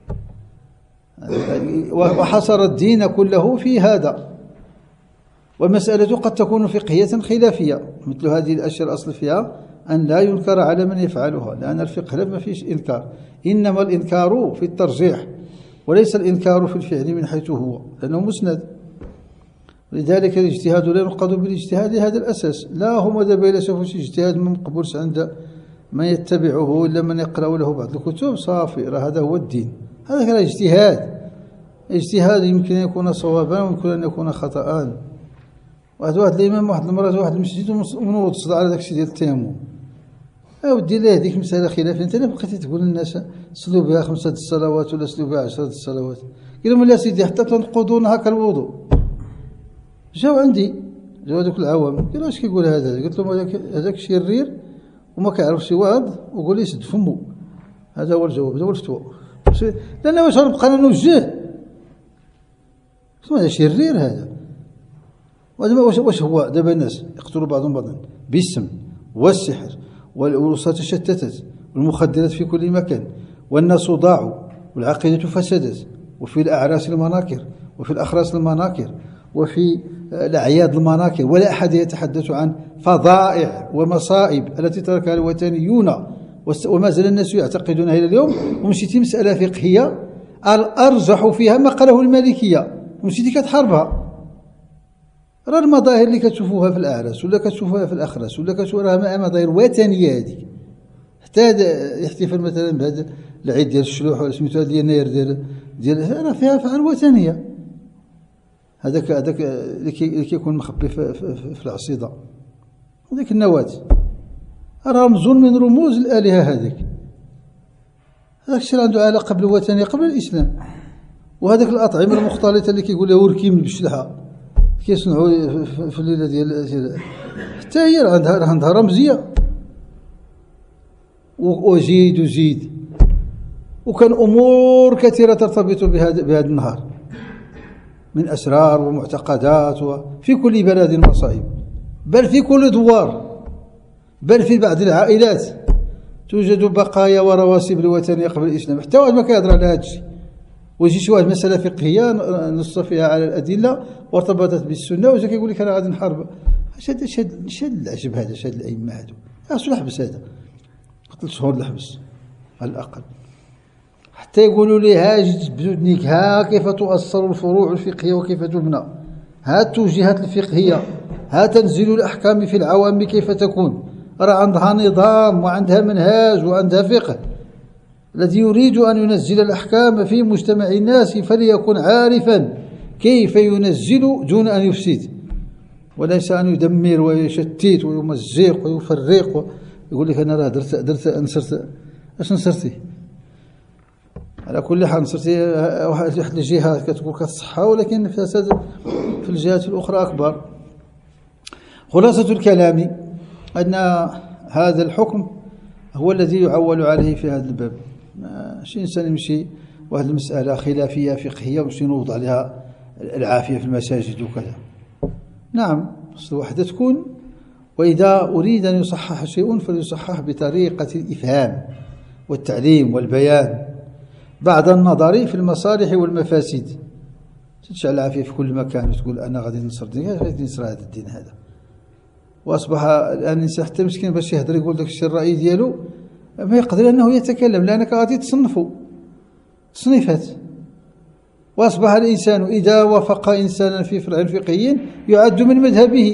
وحصر الدين كله في هذا. والمسألة قد تكون فقهية خلافية، مثل هذه الأشياء الأصل فيها أن لا ينكر على من يفعلها، لأن الفقه ما فيش إنكار، إنما الإنكار في الترجيح وليس الإنكار في الفعل من حيث هو، لأنه مسند. لذلك الاجتهاد لا ينقض بالاجتهاد لهذا الأساس. لا هم دابا إلا شافوا شي اجتهاد ما مقبولش عند من يتبعه إلا من يقرأ له بعض الكتب صافي راه هذا هو الدين. هذا كان اجتهاد يمكن أن يكون صوابا ويمكن أن يكون خطأ. واحد الإمام واحد المرة واحد المسجد ومنوض صدع على داك الشيء ديال التيمم. أودي له هذيك مسألة خلافية، أنت لا بقيتي تقول للناس صلوا بها 5 الصلوات ولا صلوا بها 10 الصلوات، قال لهم لا سيدي حتى تنقضونها كالوضوء. جاو عندي هذوك العوام قالوا اش كيقول هذا؟ قلت لهم هذاك شرير وما كيعرفش يوعظ وقول لي سد فمو. هذا هو الجواب، هذا هو الفتوى. لأن واش غنبقى انا نوجه؟ هذا شرير هذا. ودابا واش هو دابا الناس يقتلوا بعضهم بعضا بالسم والسحر والوساطة تشتتت والمخدرات في كل مكان والناس ضاعوا والعقيدة فسدت وفي الأعراس المناكر وفي الأخراس المناكر وفي الأعياد المناكر، ولا أحد يتحدث عن فظائع ومصائب التي تركها الوثنيون وما زال الناس يعتقدونها إلى اليوم. ومشيتي مسألة فقهية الأرجح فيها ما قاله المالكية ومشيتي كتحاربها. راه المظاهر اللي كتشوفوها في الأعراس ولا كتشوفوها في الأخراس ولا كتشوفوها مظاهر وثنية هذيك، حتى يحتفل مثلا بهذا العيد ديال الشلوح ولا سميتو ديال يناير ديال راه فيها أفعال وثنية. هذاك اللي كيكون مخبي في العصيدة هذيك النواة راه رمز من رموز الآلهة. هذاك الشيء اللي عنده علاقة بالوثنية قبل الإسلام. وهذاك الأطعمة المختلطة اللي كيقول لها وركيم بالشلحة كيصنعوا في الليلة ديال حتى هي عندها رمزية. وزيد وكان أمور كثيرة ترتبط بهذا النهار من أسرار ومعتقدات، وفي كل بلد مصائب، بل في كل دوار، بل في بعض العائلات توجد بقايا ورواسب الوثنية قبل الإسلام. حتى واحد ما كيهضر على هذا الشيء ويجي شي واحد مسألة فقهية نص فيها على الأدلة وارتبطت بالسنة وجا كيقول لك أنا غادي نحارب. شاد العجب هذا، شاد الأئمة هادو خاصو الحبس، هذا 3 شهور الحبس على الأقل، حتى يقولوا لي ها جد بذنك، ها كيف تؤصل الفروع الفقهية وكيف تبنى، ها التوجيهات الفقهية، ها تنزيل الأحكام في العوام كيف تكون، راه عندها نظام وعندها منهاج وعندها فقه. الذي يريد أن ينزل الأحكام في مجتمع الناس فليكن عارفا كيف ينزل دون أن يفسد، وليس أن يدمر ويشتت ويمزق ويفرق يقول لك أنا راه درت نصرت. اش نصرتي؟ على كل حال نصرتي واحد الجهة كتقول كالصحة، ولكن الفساد في الجهات الأخرى أكبر. خلاصة الكلام أن هذا الحكم هو الذي يعول عليه في هذا الباب. ماشي إنسان يمشي واحد المسألة خلافية فقهية ويمشي ينوض عليها العافية في المساجد وكذا. نعم أصل وحدة تكون، وإذا أريد أن يصحح شيء فليصحح بطريقة الإفهام والتعليم والبيان بعد النظر في المصالح والمفاسد. تشعل العافية في كل مكان وتقول أنا غادي ننصر الدين، غادي ننصر هذا الدين هذا. وأصبح الآن الإنسان حتى مسكين باش يهضر يقول داك الشيء الرأي ديالو ما يقدر أنه يتكلم، لأنك غادي تصنفه تصنيفات. وأصبح الإنسان إذا وافق إنسانا في فرع فقهي يعد من مذهبه.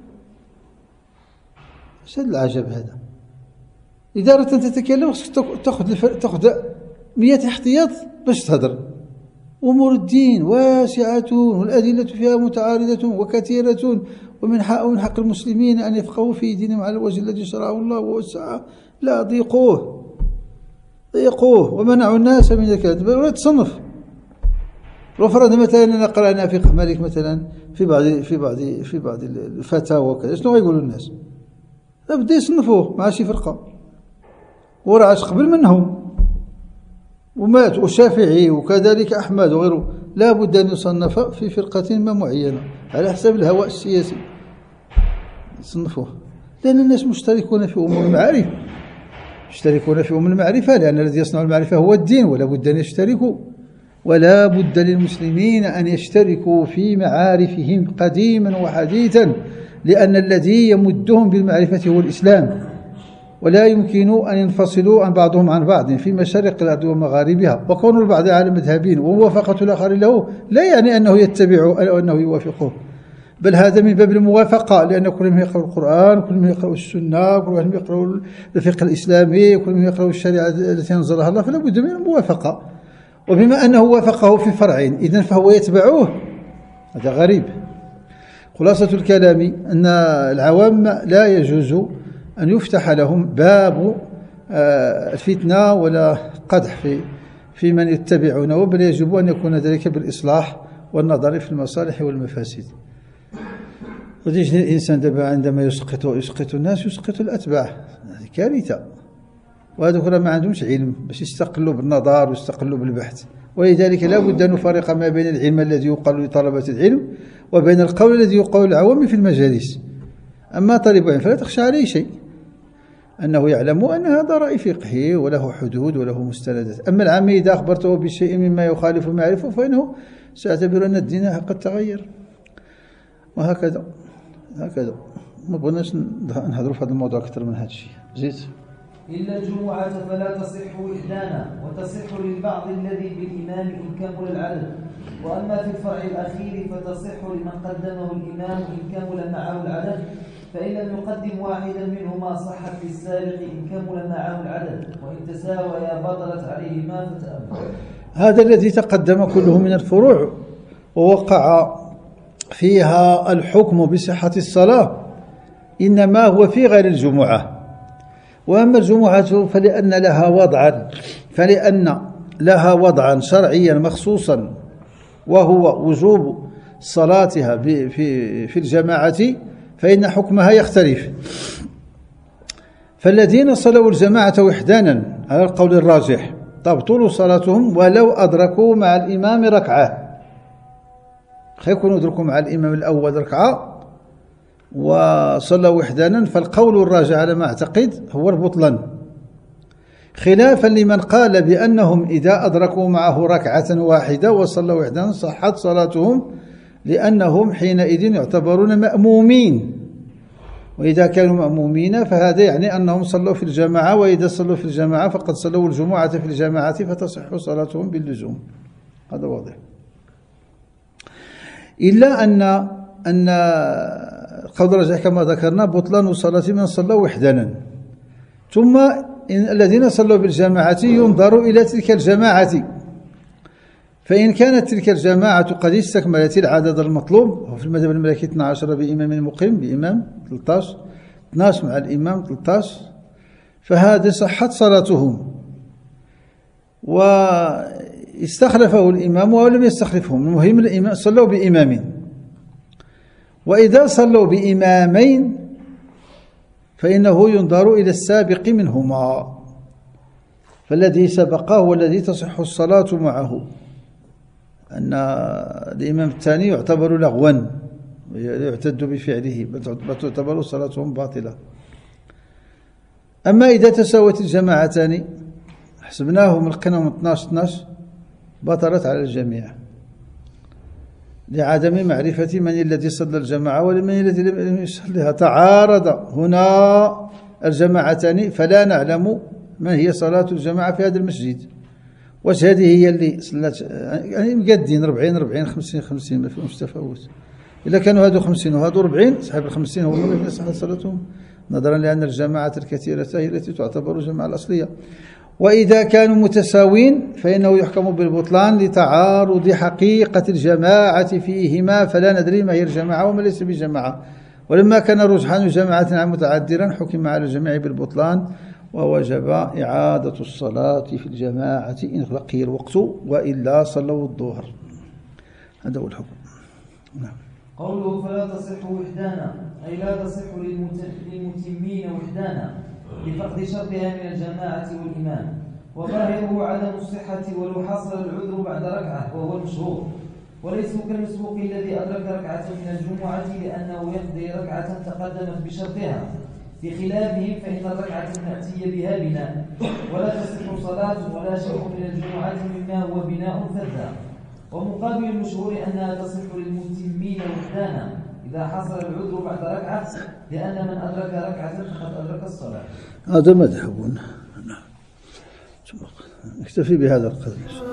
شد العجب هذا. إذا أردت أن تتكلم تأخذ 100 احتياط باش تهضر. أمور الدين واسعة والأدلة فيها متعارضة وكثيرة، ومن حق المسلمين أن يفقهوا في دينهم على الوجه الذي شرعه الله ووسعه. لا ضيقوه ومنعوا الناس من ذلك. ولا تصنف. لو فرضنا مثلا أننا قرأنا فقه مالك مثلا في بعض الفتاوى وكذا، شنو غيقولوا الناس؟ لا بدا يصنفوه مع شي فرقة، وراه قبل منهم ومات، والشافعي وكذلك أحمد وغيره لا بد أن يصنف في فرقة ما معينة على حسب الهواء السياسي يصنفوه، لأن الناس مشتركون في أمور المعارف، لأن الذي يصنع المعرفة هو الدين، ولا بد أن يشتركوا، ولا بد للمسلمين أن يشتركوا في معارفهم قديما وحديثا، لأن الذي يمدهم بالمعرفة هو الإسلام، ولا يمكن أن ينفصلوا عن بعضهم عن بعض في مشارق الأرض ومغاربها. وكون البعض على مذهبين وموافقة الآخر له لا يعني أنه يتبعه أو أنه يوافقه، بل هذا من باب الموافقة، لأن كل من يقرأ القرآن، كل من يقرأ السنة، كل من يقرأ الفقه الإسلامي، كل من يقرأ الشريعة التي أنزلها الله، فلا بد من الموافقة. وبما أنه وافقه في فرع إذن فهو يتبعه، هذا غريب. خلاصة الكلام أن العوام لا يجوز أن يفتح لهم باب الفتنة ولا قدح في من يتبعونه، بل يجب أن يكون ذلك بالإصلاح والنظر في المصالح والمفاسد. وتجد الإنسان دابا عندما يسقط الناس يسقط الأتباع، هذه كارثة. وهذوك ما عندهمش علم باش يستقلوا بالنظر ويستقلوا بالبحث، ولذلك لا بد أن نفرق ما بين العلم الذي يقال لطلبة العلم وبين القول الذي يقال للعوام في المجالس. أما طالب العلم فلا تخشى عليه شيء، أنه يعلم أن هذا رأي فقهي وله حدود وله مستندات. أما العامي إذا أخبرته بشيء مما يخالف ما يعرفه فإنه سيعتبر أن الدين قد تغير. وهكذا ما بغيناش نهضروا في هذا الموضوع أكثر من هذا الشيء. زيد. إلا الجمعة فلا تصح وحدانا، وتصح للبعض الذي بالإمام إن كمل العدد. وأما في الفرع الأخير فتصح لمن قدمه الإمام إن كمل معه العدد، فإن لم يقدم واحدا منهما صحت في السابق إن كمل معه العدد، وإن تساويا بطلت عليهما فتأمل. هذا الذي تقدم كله من الفروع ووقع فيها الحكم بصحة الصلاة إنما هو في غير الجمعة. وأما الجمعة فلأن لها وضعا شرعيا مخصوصا، وهو وجوب صلاتها في الجماعة، فإن حكمها يختلف. فالذين صلوا الجماعة وحدانا على القول الراجح تبطل صلاتهم ولو أدركوا مع الإمام ركعة. يكونوا أدركوا مع الإمام الأول ركعة وصلوا وحدانا، فالقول الراجح على ما أعتقد هو البطلان. خلافا لمن قال بأنهم إذا أدركوا معه ركعة واحدة وصلوا وحدا صحت صلاتهم، لأنهم حينئذ يعتبرون مأمومين، وإذا كانوا مأمومين فهذا يعني أنهم صلوا في الجماعة، وإذا صلوا في الجماعة فقد صلوا الجمعة في الجماعة فتصح صلاتهم باللزوم. هذا واضح. إلا أن قول رجح كما ذكرنا بطلان صلاة من صلوا وحدانا. ثم الذين صلوا بالجماعة ينظر إلى تلك الجماعة، فإن كانت تلك الجماعة قد استكملت العدد المطلوب، وفي المذهب المالكي 12 بإمام مقيم بإمام 13 12 مع الإمام 13، فهذه صحت صلاتهم، واستخلفه الإمام ولم يستخلفهم، المهم الإمام صلوا بإمام. وإذا صلوا بإمامين فإنه ينظر إلى السابق منهما، فالذي سبقه والذي تصح الصلاة معه، أن الإمام الثاني يعتبر لغوا يعتد بفعله، بل تعتبر صلاتهم باطلة. أما إذا تساوت الجماعتان حسبناهم لقيناهم 12 بطلت على الجميع، لعدم معرفة من الذي صلى الجماعة ومن الذي لم يصليها. تعارض هنا الجماعتان فلا نعلم ما هي صلاة الجماعة في هذا المسجد، واش هذه هي اللي صلات يعني مقادين 40 50 ما فيهمش تفاوت. إذا كانوا هادو 50 وهادو 40 صاحب ال50 هو الذي صحت صلاتهم، نظرا لأن الجماعة الكثيرة هي التي تعتبر الجماعة الأصلية. وإذا كانوا متساوين فإنه يحكم بالبطلان لتعارض حقيقة الجماعة فيهما، فلا ندري ما هي الجماعة وما ليس بجماعة. ولما كان رجحان جماعة متعذرا حكم على الجميع بالبطلان، ووجب إعادة الصلاة في الجماعة إن بقي الوقت، وإلا صلوا الظهر. هذا هو الحكم. نعم. قوله فلا تصح وحدانا، أي لا تصح للمتمين وحدانا لفقد شرطها من الجماعة والإمام، وظاهره عدم الصحة ولو حصل العذر بعد ركعة وهو المشهور، وليس كالمسبوق الذي أدرك ركعة من الجمعة لأنه يقضي ركعة تقدمت بشرطها، بخلافهم فإن الركعة المأتية بها بناء، ولا تصح صلاة ولا شيء من الجمعة مما هو بناء فذا. ومقابل المشهور أنها تصح للمتمين وحدانا إذا حصل العذر بعد ركعة، لأن من أدرك ركعة فقد أدرك الصلاة. هذا مذهبنا. نكتفي بهذا القدر.